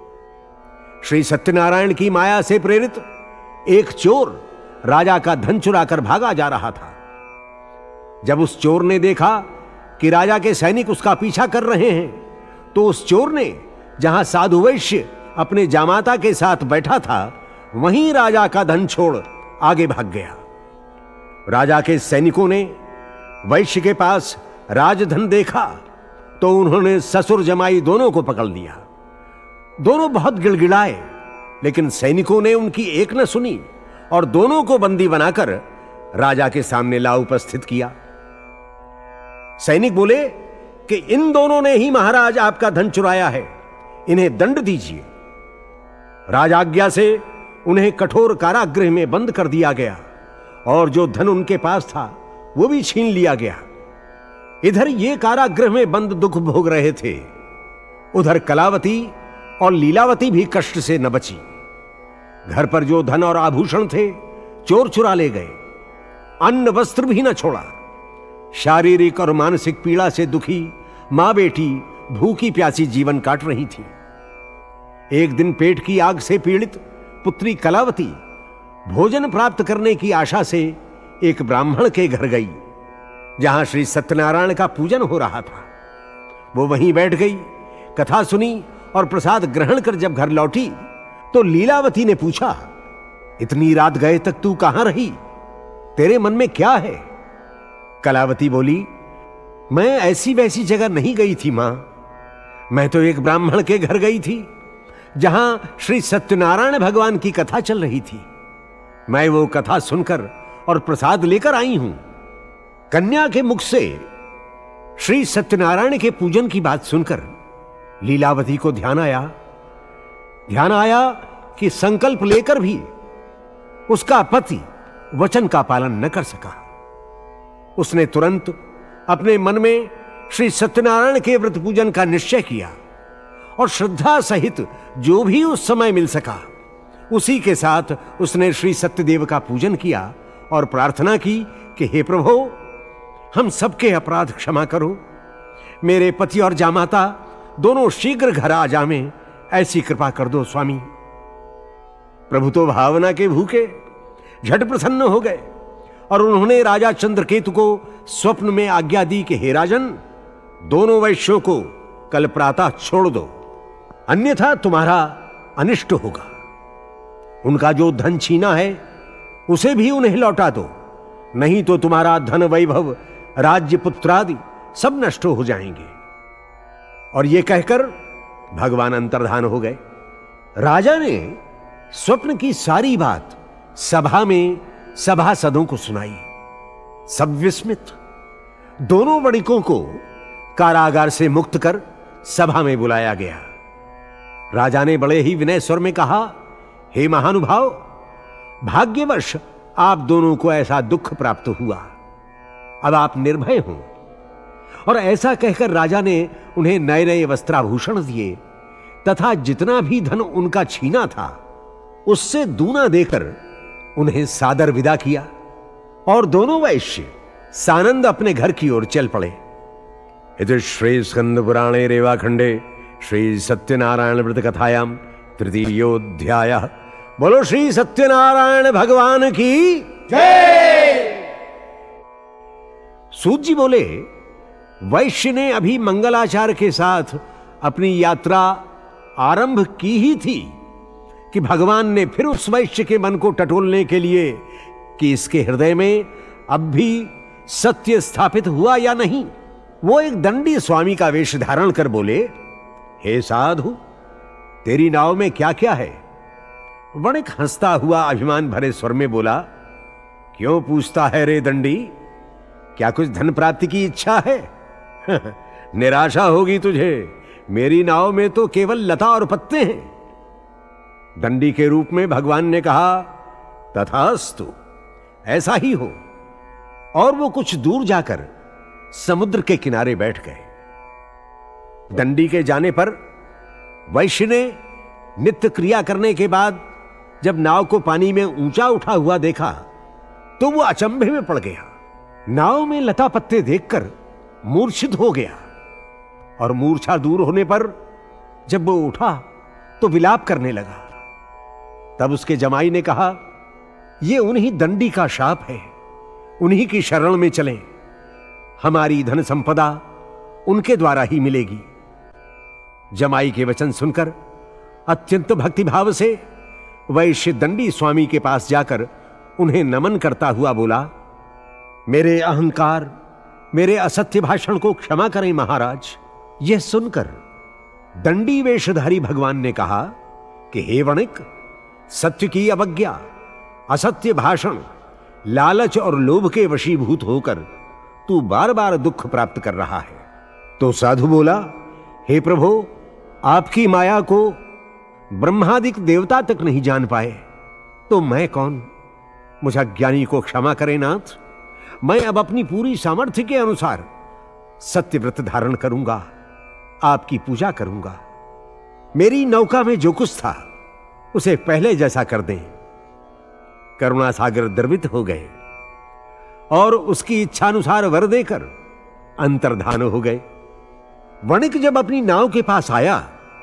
श्री सत्यनारायण की माया से प्रेरित एक चोर राजा का धन चुराकर भागा जा रहा था। जब उस चोर ने देखा कि राजा के सैनिक उसका पीछा कर रहे हैं तो उस चोर ने जहां साधु वैश्य अपने जामाता के साथ बैठा था वहीं राजा का धन छोड़ आगे भाग गया। राजा के सैनिकों ने वैश्य के पास राजधन देखा तो उन्होंने ससुर जमाई दोनों को पकड़ लिया। दोनों बहुत गिड़गिड़ाए, लेकिन सैनिकों ने उनकी एक न सुनी और दोनों को बंदी बनाकर राजा के सामने ला उपस्थित किया। सैनिक बोले कि इन दोनों ने ही महाराज आपका धन चुराया है, इन्हें दंड दीजिए। राजाज्ञा से उन्हें कठोर कारागृह में बंद कर दिया गया और जो धन उनके पास था वो भी छीन लिया गया। इधर ये कारागृह में बंद दुख भोग रहे थे, उधर कलावती और लीलावती भी कष्ट से न बची। घर पर जो धन और आभूषण थे चोर चुरा ले गए, अन्न वस्त्र भी न छोड़ा। शारीरिक और मानसिक पीड़ा से दुखी मां बेटी भूखी प्यासी जीवन काट रही थी। एक दिन पेट की आग से पीड़ित पुत्री कलावती भोजन प्राप्त करने की आशा से एक ब्राह्मण के घर गई, जहां श्री सत्यनारायण का पूजन हो रहा था। वो वहीं बैठ गई, कथा सुनी और प्रसाद ग्रहण कर जब घर लौटी तो लीलावती ने पूछा, इतनी रात गए तक तू कहां रही? तेरे मन में क्या है? कलावती बोली, मैं ऐसी वैसी जगह नहीं गई थी मां, मैं तो एक ब्राह्मण के घर गई थी जहां श्री सत्यनारायण भगवान की कथा चल रही थी। मैं वो कथा सुनकर और प्रसाद लेकर आई हूं। कन्या के मुख से श्री सत्यनारायण के पूजन की बात सुनकर लीलावती को ध्यान आया ध्यान आया कि संकल्प लेकर भी उसका पति वचन का पालन न कर सका। उसने तुरंत अपने मन में श्री सत्यनारायण के व्रत पूजन का निश्चय किया और श्रद्धा सहित जो भी उस समय मिल सका उसी के साथ उसने श्री सत्यदेव का पूजन किया और प्रार्थना की कि हे प्रभु, हम सबके अपराध क्षमा करो, मेरे पति और जामाता दोनों शीघ्र घर आ जावें, ऐसी कृपा कर दो स्वामी। प्रभु तो भावना के भूखे झट प्रसन्न हो गए और उन्होंने राजा चंद्रकेतु को स्वप्न में आज्ञा दी कि हे राजन, दोनों वैश्यों को कल प्रातः छोड़ दो, अन्यथा तुम्हारा अनिष्ट होगा। उनका जो धन छीना है उसे भी उन्हें लौटा दो, नहीं तो तुम्हारा धन वैभव राज्य पुत्रादि सब नष्ट हो जाएंगे। और यह कहकर भगवान अंतर्धान हो गए। राजा ने स्वप्न की सारी बात सभा में सभासदों को सुनाई। सब विस्मित। दोनों वणिकों को कारागार से मुक्त कर सभा में बुलाया गया। राजा ने बड़े ही विनय स्वर में कहा, हे महानुभाव, भाग्यवश आप दोनों को ऐसा दुख प्राप्त हुआ, अब आप निर्भय हों। और ऐसा कहकर राजा ने उन्हें नए नए वस्त्राभूषण दिए तथा जितना भी धन उनका छीना था उससे दूना देकर उन्हें सादर विदा किया और दोनों वैश्य सानंद अपने घर की ओर चल पड़े। इति श्री स्कंद पुराणे रेवाखंडे श्री सत्यनारायण व्रत कथायाम तृतीयोध्याय। बोलो श्री सत्यनारायण भगवान की जय। सूत जी बोले, वैश्य ने अभी मंगलाचार के साथ अपनी यात्रा आरंभ की ही थी कि भगवान ने फिर उस वैश्य के मन को टटोलने के लिए कि इसके हृदय में अब भी सत्य स्थापित हुआ या नहीं, वो एक दंडी स्वामी का वेश धारण कर बोले, हे साधु, तेरी नाव में क्या क्या है? वणिक हंसता हुआ अभिमान भरे स्वर में बोला, क्यों पूछता है रे दंडी, क्या कुछ धन प्राप्ति की इच्छा है? निराशा होगी तुझे, मेरी नाव में तो केवल लता और पत्ते हैं। दंडी के रूप में भगवान ने कहा, तथास्तु, ऐसा ही हो। और वो कुछ दूर जाकर समुद्र के किनारे बैठ गए। दंडी के जाने पर वैश्य ने नित्य क्रिया करने के बाद जब नाव को पानी में ऊंचा उठा हुआ देखा तो वो अचंभे में पड़ गया। नाव में लता पत्ते देखकर मूर्छित हो गया और मूर्छा दूर होने पर जब वो उठा तो विलाप करने लगा। तब उसके जमाई ने कहा, ये उन्हीं दंडी का शाप है, उन्हीं की शरण में चलें, हमारी धन संपदा उनके द्वारा ही मिलेगी। जमाई के वचन सुनकर अत्यंत भक्तिभाव से वैश्य दंडी स्वामी के पास जाकर उन्हें नमन करता हुआ बोला, मेरे अहंकार, मेरे असत्य भाषण को क्षमा करें महाराज। यह सुनकर दंडी वेशधारी भगवान ने कहा कि हे वणिक, सत्य की अवज्ञा, असत्य भाषण, लालच और लोभ के वशीभूत होकर तू बार बार दुख प्राप्त कर रहा है। तो साधु बोला, हे प्रभु, आपकी माया को ब्रह्मादिक देवता तक नहीं जान पाए तो मैं कौन? मुझे ज्ञानी को क्षमा करें नाथ। मैं अब अपनी पूरी सामर्थ्य के अनुसार सत्यव्रत धारण करूंगा, आपकी पूजा करूंगा। मेरी नौका में जो कुछ था उसे पहले जैसा कर दें। करुणा सागर द्रवित हो गए और उसकी इच्छानुसार वर देकर अंतर्धान हो गए। वणिक जब अपनी नाव के पास आया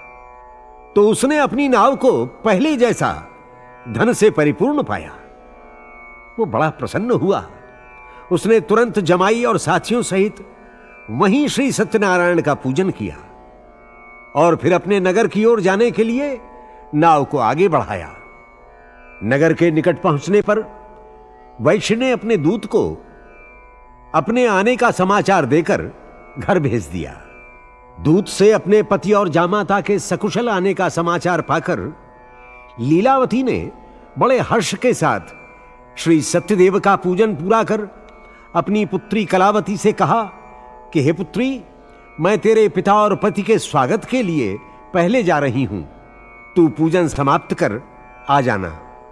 तो उसने अपनी नाव को पहले जैसा धन से परिपूर्ण पाया। वो बड़ा प्रसन्न हुआ। उसने तुरंत जमाई और साथियों सहित वहीं श्री सत्यनारायण का पूजन किया और फिर अपने नगर की ओर जाने के लिए नाव को आगे बढ़ाया। नगर के निकट पहुंचने पर वैश्य ने अपने दूत को अपने आने का समाचार देकर घर भेज दिया। दूत से अपने पति और जामाता के सकुशल आने का समाचार पाकर लीलावती ने बड़े हर्ष के साथ श्री सत्यदेव का पूजन पूरा कर अपनी पुत्री कलावती से कहा कि हे पुत्री, मैं तेरे पिता और पति के स्वागत के लिए पहले जा रही हूं, तू पूजन समाप्त कर आ जाना।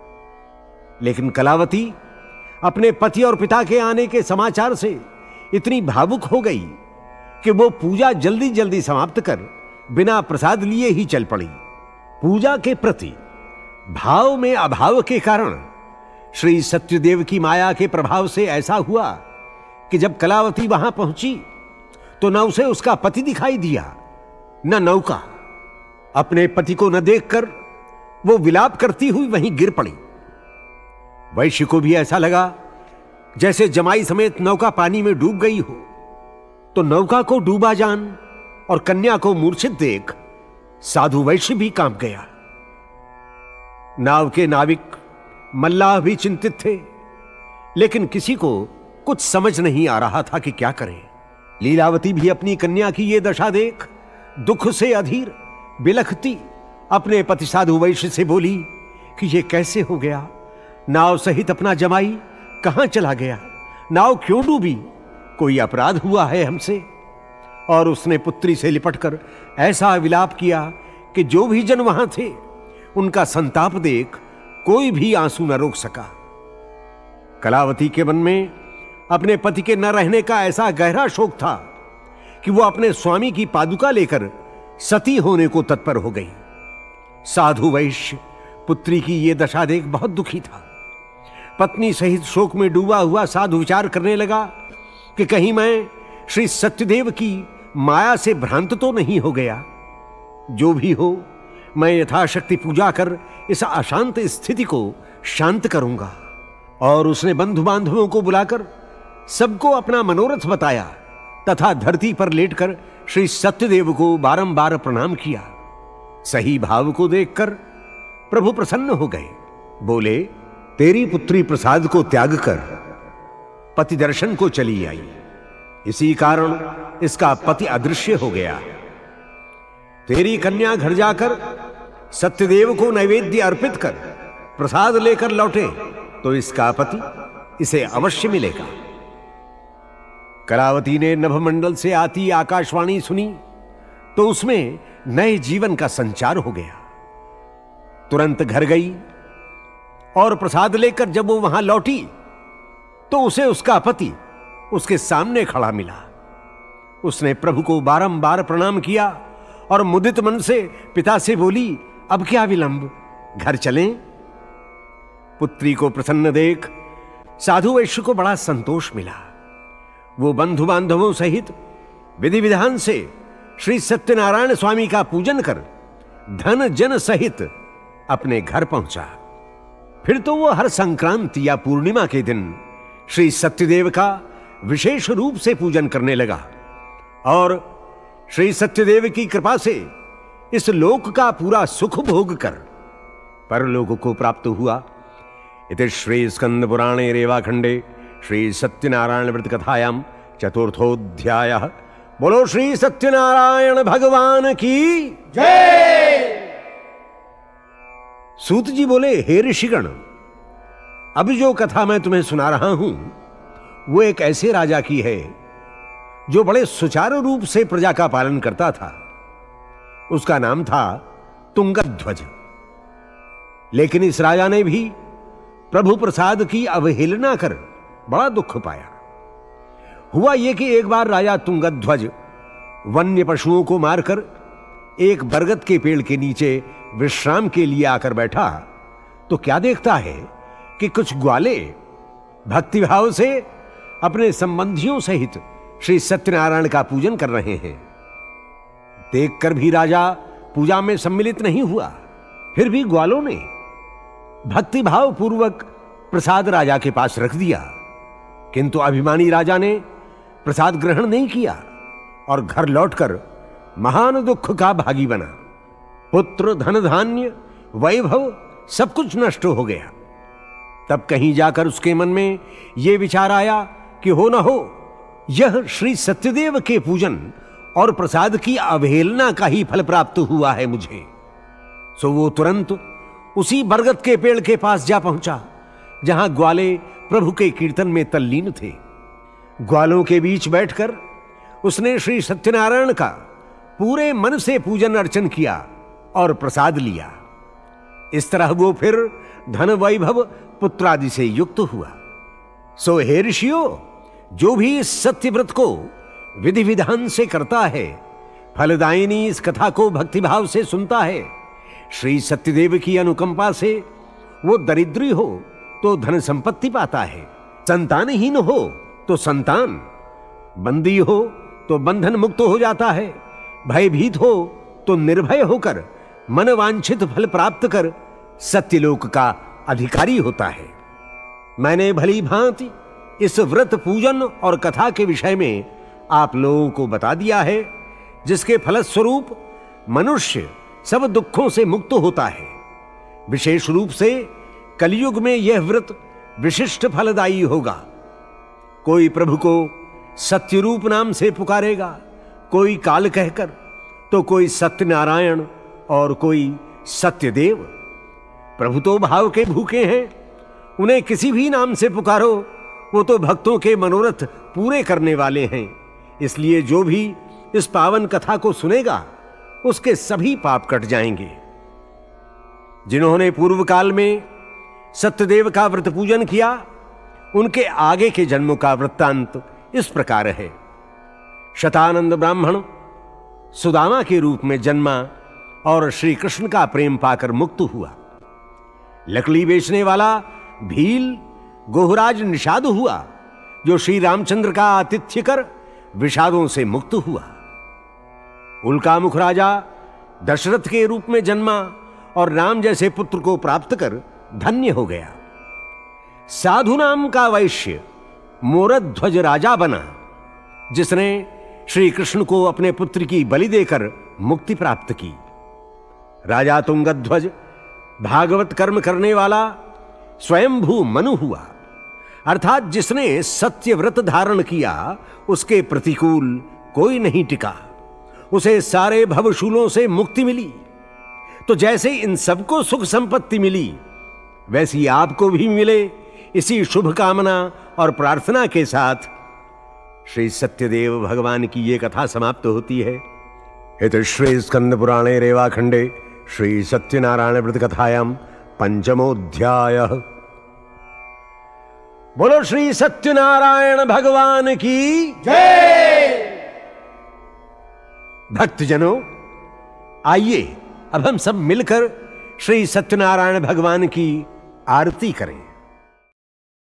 लेकिन कलावती अपने पति और पिता के आने के समाचार से इतनी भावुक हो गई कि वो पूजा जल्दी जल्दी समाप्त कर बिना प्रसाद लिए ही चल पड़ी। पूजा के प्रति भाव में अभाव के कारण श्री सत्यदेव की माया के प्रभाव से ऐसा हुआ कि जब कलावती वहां पहुंची तो न उसे उसका पति दिखाई दिया न नौका। अपने पति को न देखकर वो विलाप करती हुई वहीं गिर पड़ी। वैश्य को भी ऐसा लगा जैसे जमाई समेत नौका पानी में डूब गई हो। तो नौका को डूबा जान और कन्या को मूर्छित देख साधु वैश्य भी कांप गया। नाव के नाविक मल्लाह भी चिंतित थे, लेकिन किसी को कुछ समझ नहीं आ रहा था कि क्या करें। लीलावती भी अपनी कन्या की यह दशा देख दुख से अधीर बिलखती अपने पति साधु वैश्य से बोली कि यह कैसे हो गया? नाव सहित अपना जमाई कहां चला गया? नाव क्यों डूबी? कोई अपराध हुआ है हमसे? और उसने पुत्री से लिपटकर ऐसा विलाप किया कि जो भी जन वहां थे उनका संताप देख कोई भी आंसू न रोक सका। कलावती के मन में अपने पति के न रहने का ऐसा गहरा शोक था कि वो अपने स्वामी की पादुका लेकर सती होने को तत्पर हो गई। साधु वैश्य पुत्री की ये दशा देख बहुत दुखी था। पत्नी सहित शोक में डूबा हुआ साधु विचार करने लगा कि कहीं मैं श्री सत्यदेव की माया से भ्रांत तो नहीं हो गया। जो भी हो, मैं यथाशक्ति पूजा कर इस अशांत स्थिति को शांत करूंगा। और उसने बंधु बांधवों को बुलाकर सबको अपना मनोरथ बताया तथा धरती पर लेटकर श्री सत्यदेव को बारंबार प्रणाम किया। सही भाव को देखकर प्रभु प्रसन्न हो गए। बोले, तेरी पुत्री प्रसाद को त्याग कर पति दर्शन को चली आई, इसी कारण इसका पति अदृश्य हो गया। तेरी कन्या घर जाकर सत्यदेव को नैवेद्य अर्पित कर प्रसाद लेकर लौटे तो इसका पति इसे अवश्य मिलेगा। कलावती ने नभमंडल से आती आकाशवाणी सुनी तो उसमें नए जीवन का संचार हो गया। तुरंत घर गई और प्रसाद लेकर जब वो वहां लौटी तो उसे उसका पति उसके सामने खड़ा मिला। उसने प्रभु को बारंबार प्रणाम किया और मुदित मन से पिता से बोली, अब क्या विलंब, घर चलें? पुत्री को प्रसन्न देख साधु वैश्य को बड़ा संतोष मिला। वो बंधु बांधवों सहित विधि विधान से श्री सत्यनारायण स्वामी का पूजन कर धन जन सहित अपने घर पहुंचा। फिर तो वो हर संक्रांति या पूर्णिमा के दिन श्री सत्यदेव का विशेष रूप से पूजन करने लगा और श्री सत्यदेव की कृपा से इस लोक का पूरा सुख भोग कर परलोक को प्राप्त हुआ। इति श्री स्कंद पुराणे रेवाखंडे श्री सत्यनारायण व्रत कथायां चतुर्थोध्यायः। बोलो श्री सत्यनारायण भगवान की जय। सूत जी बोले, हे ऋषिगण, अभी जो कथा मैं तुम्हें सुना रहा हूं वो एक ऐसे राजा की है जो बड़े सुचारू रूप से प्रजा का पालन करता था। उसका नाम था तुंगध्वज। लेकिन इस राजा ने भी प्रभु प्रसाद की अवहेलना कर बड़ा दुख पाया। हुआ यह कि एक बार राजा तुंगध्वज वन्य पशुओं को मारकर एक बरगद के पेड़ के नीचे विश्राम के लिए आकर बैठा तो क्या देखता है कि कुछ ग्वाले भक्तिभाव से अपने संबंधियों सहित श्री सत्यनारायण का पूजन कर रहे हैं। देखकर भी राजा पूजा में सम्मिलित नहीं हुआ। फिर भी ग्वालों ने भक्तिभाव पूर्वक प्रसाद राजा के पास रख दिया, किंतु अभिमानी राजा ने प्रसाद ग्रहण नहीं किया और घर लौटकर महान दुख का भागी बना। पुत्र, धन धान्य, वैभव सब कुछ नष्ट हो गया। तब कहीं जाकर उसके मन में यह विचार आया कि हो न हो यह श्री सत्यदेव के पूजन और प्रसाद की अवहेलना का ही फल प्राप्त हुआ है मुझे। सो वो तुरंत उसी बरगद के पेड़ के पास जा पहुंचा जहां ग्वाले प्रभु के कीर्तन में तल्लीन थे। ग्वालों के बीच बैठकर उसने श्री सत्यनारायण का पूरे मन से पूजन अर्चन किया और प्रसाद लिया। इस तरह वो फिर धन, वैभव, पुत्र आदि से युक्त हुआ। सो हे ऋषियों, जो भी इस सत्यव्रत को विधि विधान से करता है, फलदायिनी इस कथा को भक्तिभाव से सुनता है, श्री सत्यदेव की अनुकंपा से वो दरिद्री हो तो धन संपत्ति पाता है, संतानहीन हो तो संतान, बंदी हो तो बंधन मुक्त हो जाता है, भयभीत हो तो निर्भय होकर मनवांछित फल प्राप्त कर सत्यलोक का अधिकारी होता है। मैंने भली भांति इस व्रत, पूजन और कथा के विषय में आप लोगों को बता दिया है, जिसके फलस्वरूप मनुष्य सब दुखों से मुक्त होता है। विशेष रूप से कलयुग में यह व्रत विशिष्ट फलदायी होगा। कोई प्रभु को सत्यरूप नाम से पुकारेगा, कोई काल कहकर, तो कोई सत्यनारायण और कोई सत्यदेव। प्रभु तो भाव के भूखे हैं, उन्हें किसी भी नाम से पुकारो, वो तो भक्तों के मनोरथ पूरे करने वाले हैं। इसलिए जो भी इस पावन कथा को सुनेगा उसके सभी पाप कट जाएंगे। जिन्होंने पूर्व काल में सत्यदेव का व्रत पूजन किया, उनके आगे के जन्मों का वृत्तांत इस प्रकार है। शतानंद ब्राह्मण सुदामा के रूप में जन्मा और श्री कृष्ण का प्रेम पाकर मुक्त हुआ। लकड़ी बेचने वाला भील गोहराज निषाद हुआ, जो श्री रामचंद्र का आतिथ्य कर विषादों से मुक्त हुआ। उल्कामुख राजा दशरथ के रूप में जन्मा और राम जैसे पुत्र को प्राप्त कर धन्य हो गया। साधु नाम का वैश्य मोरध्वज राजा बना, जिसने श्री कृष्ण को अपने पुत्र की बलि देकर मुक्ति प्राप्त की। राजा तुंगध्वज भागवत कर्म करने वाला स्वयंभू मनु हुआ, अर्थात जिसने सत्य व्रत धारण किया उसके प्रतिकूल कोई नहीं टिका, उसे सारे भवशूलों से मुक्ति मिली। तो जैसे इन सबको सुख संपत्ति मिली, वैसी आपको भी मिले, इसी शुभ कामना और प्रार्थना के साथ श्री सत्यदेव भगवान की ये कथा समाप्त होती है। इति श्री स्कंद पुराणे रेवाखंडे श्री सत्यनारायण व्रत कथायां पंचमोध्यायः। बोलो श्री सत्यनारायण भगवान की जय। भक्तजनों, आइए अब हम सब मिलकर श्री सत्यनारायण भगवान की आरती करें।